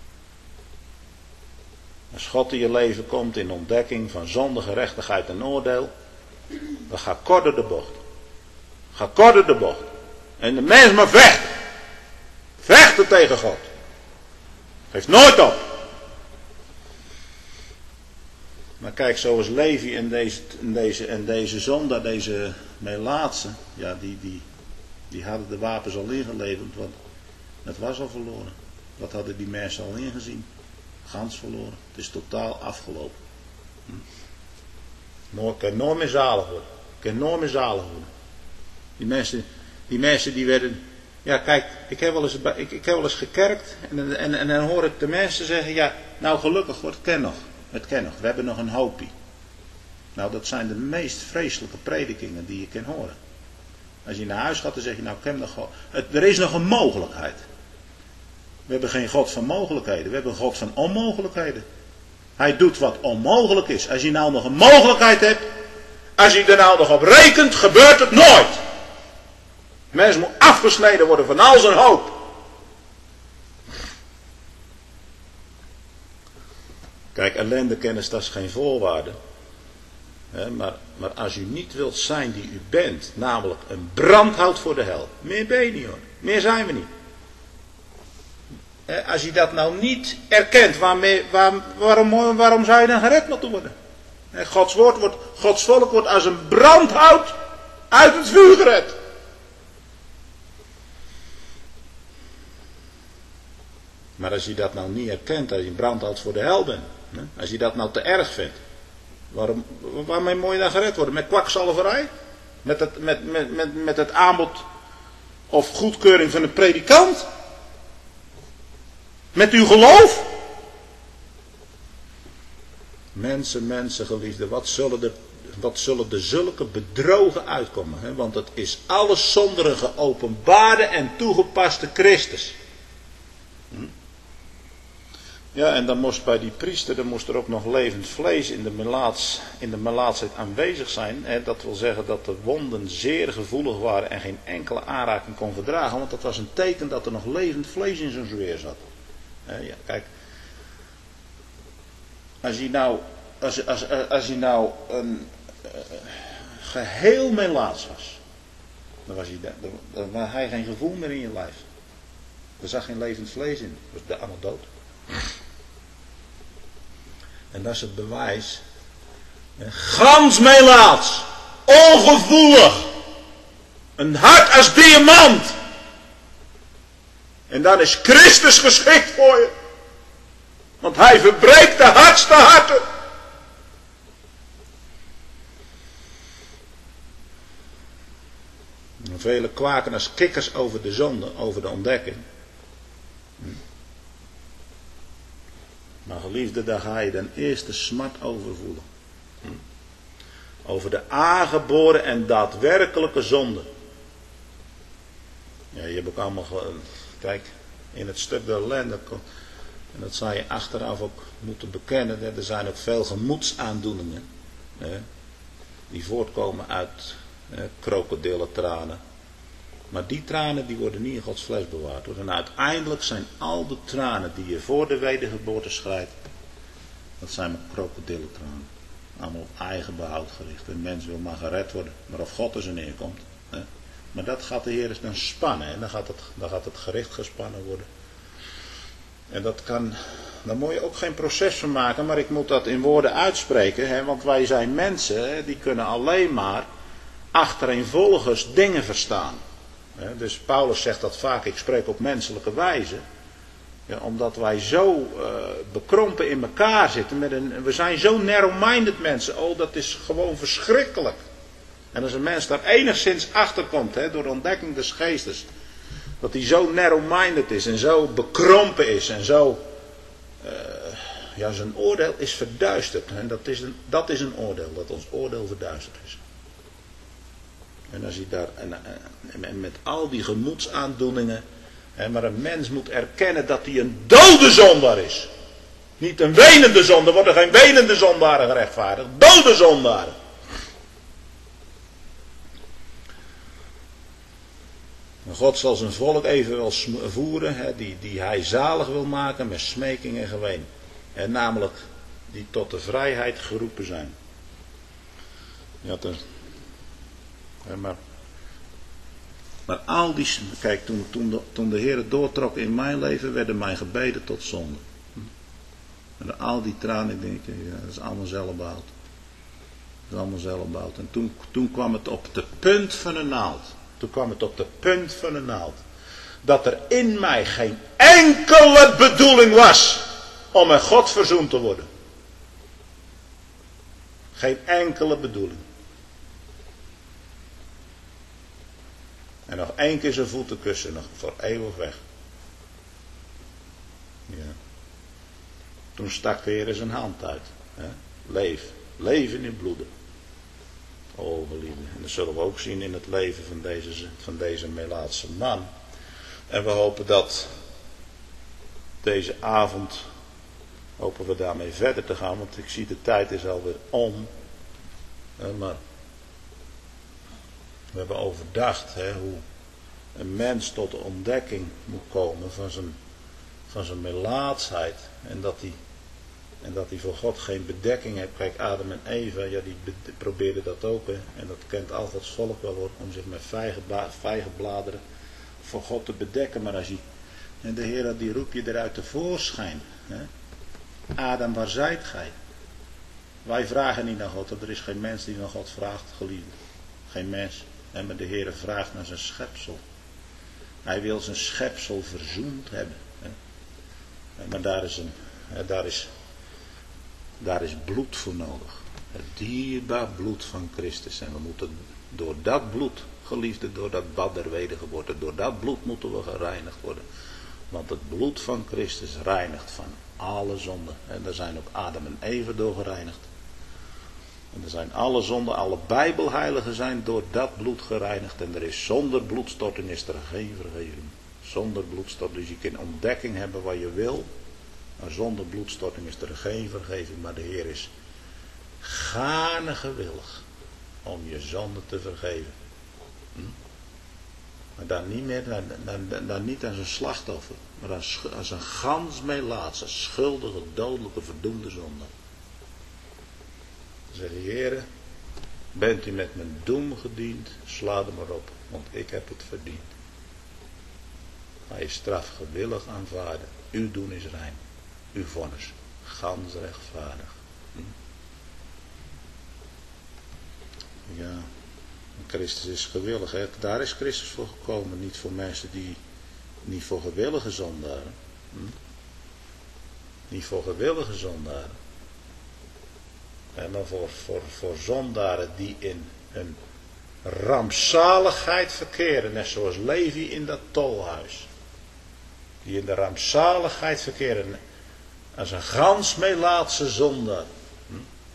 Als God in je leven komt in ontdekking van zonde, gerechtigheid en oordeel, dan gaat kort door de bocht. Gaat kort door de bocht. En de mens maar vechten. Vechten tegen God. Geeft nooit op. Maar kijk, zoals Levi en deze, en deze, en deze zondaar, deze melaatse, ja, die, die, die hadden de wapens al ingeleverd, want het was al verloren. Wat hadden die mensen al ingezien? Gans verloren. Het is totaal afgelopen. Hm? Ik kan nooit meer zalig worden. Ik kan nooit meer zalig worden. Die mensen, die mensen die werden... Ja, kijk, ik heb wel eens, ik, ik heb wel eens gekerkt en, en, en dan hoor ik de mensen zeggen, ja, nou gelukkig, het ken nog. Het ken nog. We hebben nog een hoopie. Nou, dat zijn de meest vreselijke predikingen die je kan horen. Als je naar huis gaat, dan zeg je, nou, ik ken nog God. Het, er is nog een mogelijkheid. We hebben geen God van mogelijkheden. We hebben een God van onmogelijkheden. Hij doet wat onmogelijk is. Als je nou nog een mogelijkheid hebt, als je er nou nog op rekent, gebeurt het nooit. De mens moet afgesneden worden van al zijn hoop. Kijk, ellendekennis, dat is geen voorwaarde. He, maar, maar als u niet wilt zijn die u bent, namelijk een brandhout voor de hel. Meer ben je niet hoor. Meer zijn we niet. He, als je dat nou niet erkent, waarmee, waar, waarom, waarom zou je dan gered moeten worden? He, Gods woord wordt, Gods volk wordt als een brandhout uit het vuur gered. Maar als je dat nou niet erkent, als je een brandhout voor de hel bent, hè, als je dat nou te erg vindt, waarom, waarmee moet je dan gered worden? Met kwakzalverij? Met het, met, met, met, met het aanbod of goedkeuring van de predikant? Met uw geloof? Mensen, mensen geliefden, wat zullen er, wat zullen er zulke bedrogen uitkomen? Hè? Want het is alles zonder een geopenbaarde en toegepaste Christus. Hm? Ja, en dan moest bij die priester, dan moest er ook nog levend vlees in de, melaats, in de melaatsheid aanwezig zijn. Hè? Dat wil zeggen dat de wonden zeer gevoelig waren en geen enkele aanraking kon verdragen. Want dat was een teken dat er nog levend vlees in zo'n zweer zat. Hè? Ja, kijk, als hij nou, als, als, als hij nou een uh, geheel melaats was, dan was hij, dan, dan had hij geen gevoel meer in je lijf. Er zat geen levend vlees in, dat was allemaal dood. En dat is het bewijs. Gans melaats. Ongevoelig. Een hart als diamant. En dan is Christus geschikt voor je. Want hij verbreekt de hardste harten. En velen kwaken als kikkers over de zonde, over de ontdekking. Maar geliefde, daar ga je dan eerst de smart over voelen. Over de aangeboren en daadwerkelijke zonde. Ja, je hebt ook allemaal, kijk, in het stuk de ellende, en dat zou je achteraf ook moeten bekennen, er zijn ook veel gemoedsaandoeningen, die voortkomen uit krokodillentranen. Maar die tranen die worden niet in Gods vlees bewaard. Hoor. En uiteindelijk zijn al de tranen die je voor de wedergeboorte schrijft, dat zijn maar krokodillentranen. Allemaal op eigen behoud gericht. Een mens wil maar gered worden. Maar of God er zo neerkomt. Hè. Maar dat gaat de Heer eens dan spannen. En dan gaat, het, dan gaat het gericht gespannen worden. En dat kan, daar moet je ook geen proces van maken. Maar ik moet dat in woorden uitspreken. Hè, want wij zijn mensen, hè, die kunnen alleen maar achtereenvolgens dingen verstaan. Dus Paulus zegt dat vaak, ik spreek op menselijke wijze. Ja, omdat wij zo uh, bekrompen in elkaar zitten. Met een, we zijn zo narrow-minded mensen. Oh, dat is gewoon verschrikkelijk. En als een mens daar enigszins achter komt, hè, door de ontdekking des geestes. Dat hij zo narrow-minded is en zo bekrompen is en zo... Uh, ja, zijn oordeel is verduisterd. En dat is, een, dat is een oordeel, dat ons oordeel verduisterd is. En als hij daar, en, en, en met al die gemoedsaandoeningen, hè, maar een mens moet erkennen dat hij een dode zondaar is. Niet een wenende zondaar, er worden geen wenende zondaren gerechtvaardigd, dode zondaren. En God zal zijn volk evenwel voeren, hè, die, die hij zalig wil maken met smeking en geween. En namelijk die tot de vrijheid geroepen zijn. Je had een... Ja, maar, maar al die... Kijk, toen, toen, de, toen de Heer het doortrok in mijn leven, werden mijn gebeden tot zonde. En al die tranen, ik denk, ja, dat is allemaal zelfbehoud. Dat is allemaal zelfbehoud. En toen, toen kwam het op de punt van een naald. Toen kwam het op de punt van een naald. Dat er in mij geen enkele bedoeling was om met God verzoend te worden. Geen enkele bedoeling. En nog één keer zijn voeten kussen, nog voor eeuwig weg. Ja. Toen stak de Heer zijn hand uit. Hè? Leef. Leven in bloeden. O geliefde. En dat zullen we ook zien in het leven van deze, van deze Melaatse man. En we hopen dat deze avond, hopen we daarmee verder te gaan. Want ik zie de tijd is alweer om. Maar we hebben overdacht, hè, hoe een mens tot de ontdekking moet komen van zijn, van zijn melaatsheid. En dat hij, en dat hij voor God geen bedekking heeft. Kijk, Adam en Eva, ja, die be- probeerden dat ook. Hè, en dat kent al Gods volk wel hoor. Om zich met vijgenbla- vijgenbladeren voor God te bedekken. Maar als je, en de Heer die roept je eruit tevoorschijn. Hè. Adam, waar zijt gij? Wij vragen niet naar God. Er is geen mens die naar God vraagt, geliefde. Geen mens. En maar de Heer vraagt naar zijn schepsel. Hij wil zijn schepsel verzoend hebben. Maar daar is, een, daar is, daar is bloed voor nodig. Het dierbaar bloed van Christus. En we moeten door dat bloed, geliefde, door dat bad der wedergeboorte, door dat bloed moeten we gereinigd worden. Want het bloed van Christus reinigt van alle zonden. En daar zijn ook Adam en Eva door gereinigd. En er zijn alle zonden, alle bijbelheiligen zijn door dat bloed gereinigd. En er is zonder bloedstorting is er geen vergeving. Zonder bloedstorting. Dus je kunt ontdekking hebben wat je wil. Maar zonder bloedstorting is er geen vergeving, maar de Heer is gaarne gewillig om je zonde te vergeven. Hm? Maar dan niet meer, dan, dan, dan niet als een slachtoffer, maar als, als een gans meelaatse, schuldige, dodelijke, verdoemde zonde. Dan zeg je, Heere, bent u met mijn doem gediend, sla er maar op, want ik heb het verdiend. Maar je straf gewillig aanvaarden, uw doen is rein, uw vonnis gans rechtvaardig. Hm? Ja, Christus is gewillig, hè? Daar is Christus voor gekomen, niet voor mensen die, niet voor gewillige zondaren. Hm? Niet voor gewillige zondaren. En maar voor, voor, voor zondaren die in een rampzaligheid verkeren, net zoals Levi in dat tolhuis. Die in de rampzaligheid verkeren, als een gans meelaatse zondaar. Hm?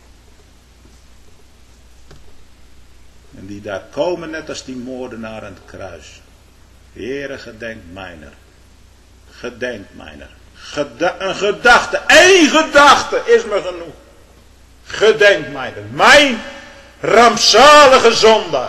En die daar komen net als die moordenaar aan het kruis. Heere, gedenk mijner. Gedenk mijner. Geda- een gedachte, één gedachte is me genoeg. Gedenk mijner. Mijn rampzalige zondaar.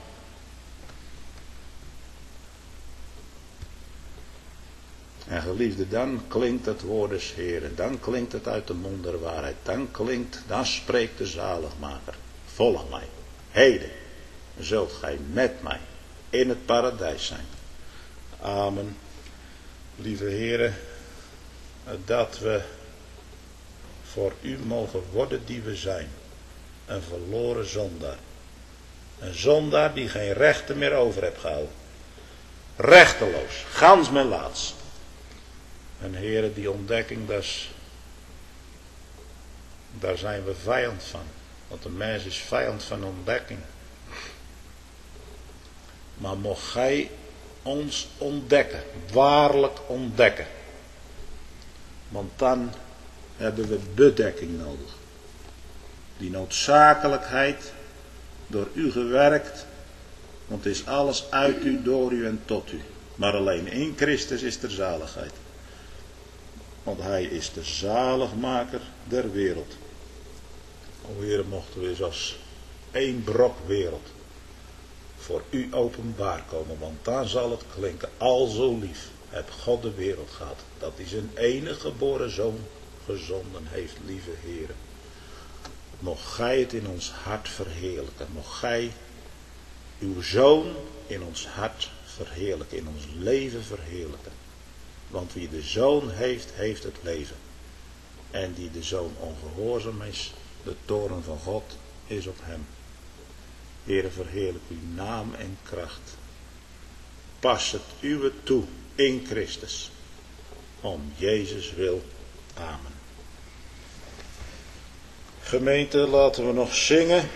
En geliefde, dan klinkt het woord des Heeren. Dan klinkt het uit de mond der waarheid. Dan klinkt, dan spreekt de zaligmaker. Volg mij. Heden zult gij met mij in het paradijs zijn. Amen. Lieve Heere, dat we voor u mogen worden die we zijn. Een verloren zondaar. Een zondaar die geen rechten meer over heeft gehouden. Rechteloos. Gans melaats. En Heere, die ontdekking, dat is, daar zijn we vijand van. Want de mens is vijand van ontdekking. Maar mocht gij ons ontdekken, waarlijk ontdekken. Want dan hebben we bedekking nodig. Die noodzakelijkheid, door u gewerkt, want het is alles uit u, door u en tot u. Maar alleen in Christus is er zaligheid. Want hij is de zaligmaker der wereld. O Heere, mochten we eens als één brok wereld voor u openbaar komen. Want dan zal het klinken, al zo lief heb God de wereld gehad, dat hij zijn enige geboren zoon gezonden heeft, lieve Heere. Mocht gij het in ons hart verheerlijken. Mocht gij uw zoon in ons hart verheerlijken, in ons leven verheerlijken. Want wie de zoon heeft, heeft het leven. En die de zoon ongehoorzaam is, de toorn van God is op hem. Heere, verheerlijk uw naam en kracht. Pas het uwe toe in Christus. Om Jezus wil. Amen. Gemeente, laten we nog zingen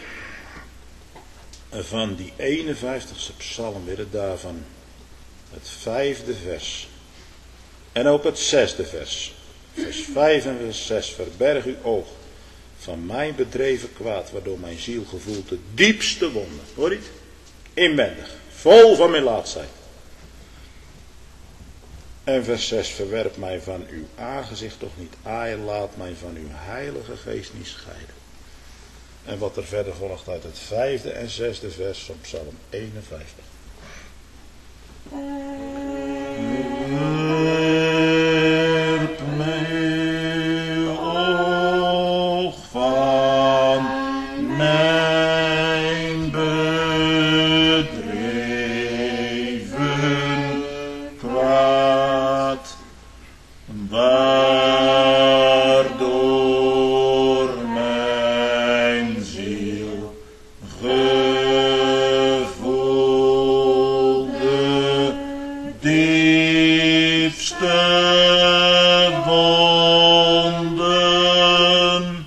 van die eenenvijftigste psalm, weer daarvan het vijfde vers. En ook het zesde vers. Vers vijf en vers zes. Verberg uw oog van mijn bedreven kwaad, waardoor mijn ziel gevoelt de diepste wonden. Hoor je het? Inwendig. Vol van melaatsheid. En vers zes. Verwerp mij van uw aangezicht toch niet aaien. Laat mij van uw heilige geest niet scheiden. En wat er verder volgt uit het vijfde en zesde vers van Psalm eenenvijftig. Werp mij oog van mijn bedreven kwaad, waardoor mijn ziel gevoelde diepste wonden.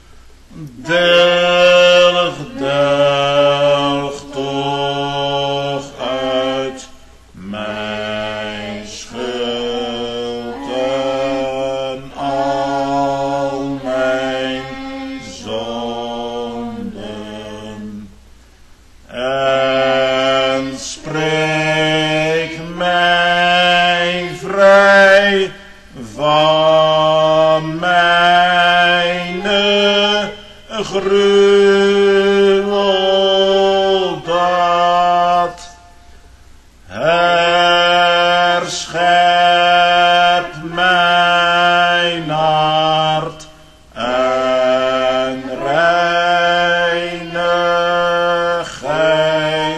Delg, delg toch uit mijn schuld en al mijn zonden. En spreek mij vrij van gruweldaad. Herschep mijn hart en reinig gij,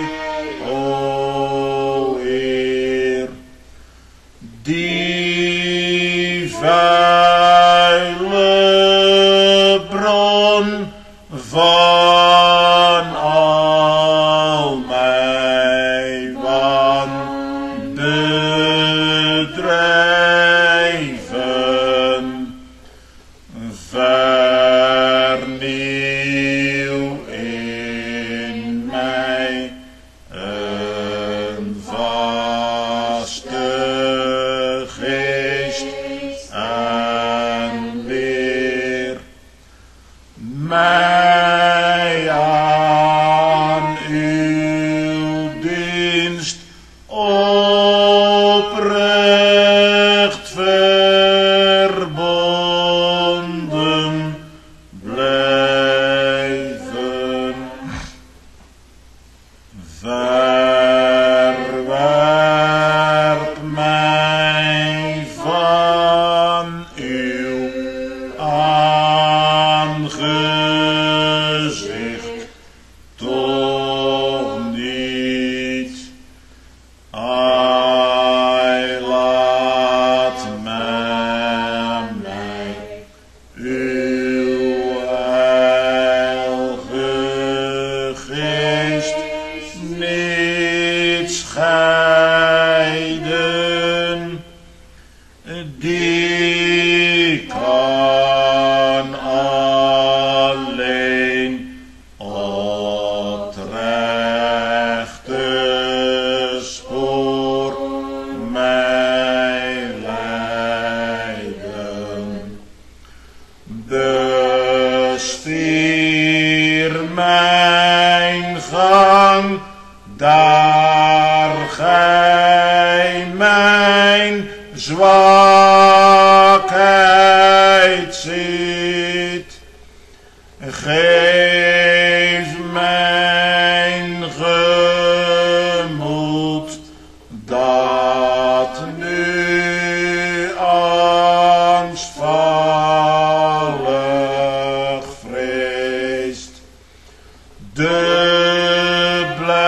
o Heer, die vuile bron van al mijn wanbedrijven. Vernieuw in mij een vaste geest en leer mij aan uw dienst oprecht verbonden blijven. Verwerp mij van uw aangezicht toch niet. Ai, laat mij uw heilige geest niet scheiden, die kan alleen op het rechte spoor mij leiden. Bestier mijn gang, daar gij mijn zwakheid ziet. Geef mijn gemoed dat nu angstvallig vreest, de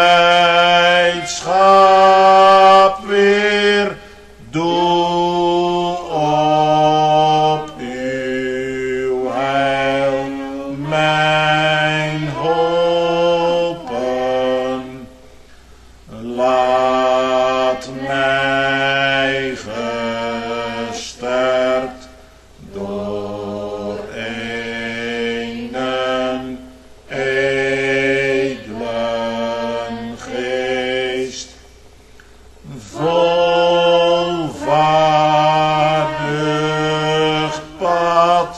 blijdschap weer doe op uw heil mijn hopen. Laat mij gesterkt door een edelen geest, volvaardig pad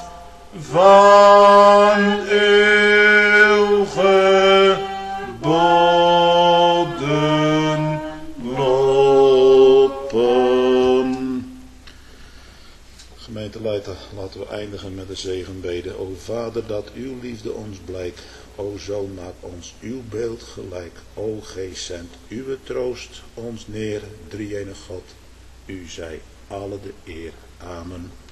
van uw geboden lopen. Gemeente Leiden, laten we eindigen met de zegenbede. O Vader, dat uw liefde ons blijkt. O Zoon, maak ons uw beeld gelijk. O Geest, zend uw troost ons neer. Drie-enige God, u zij alle de eer. Amen.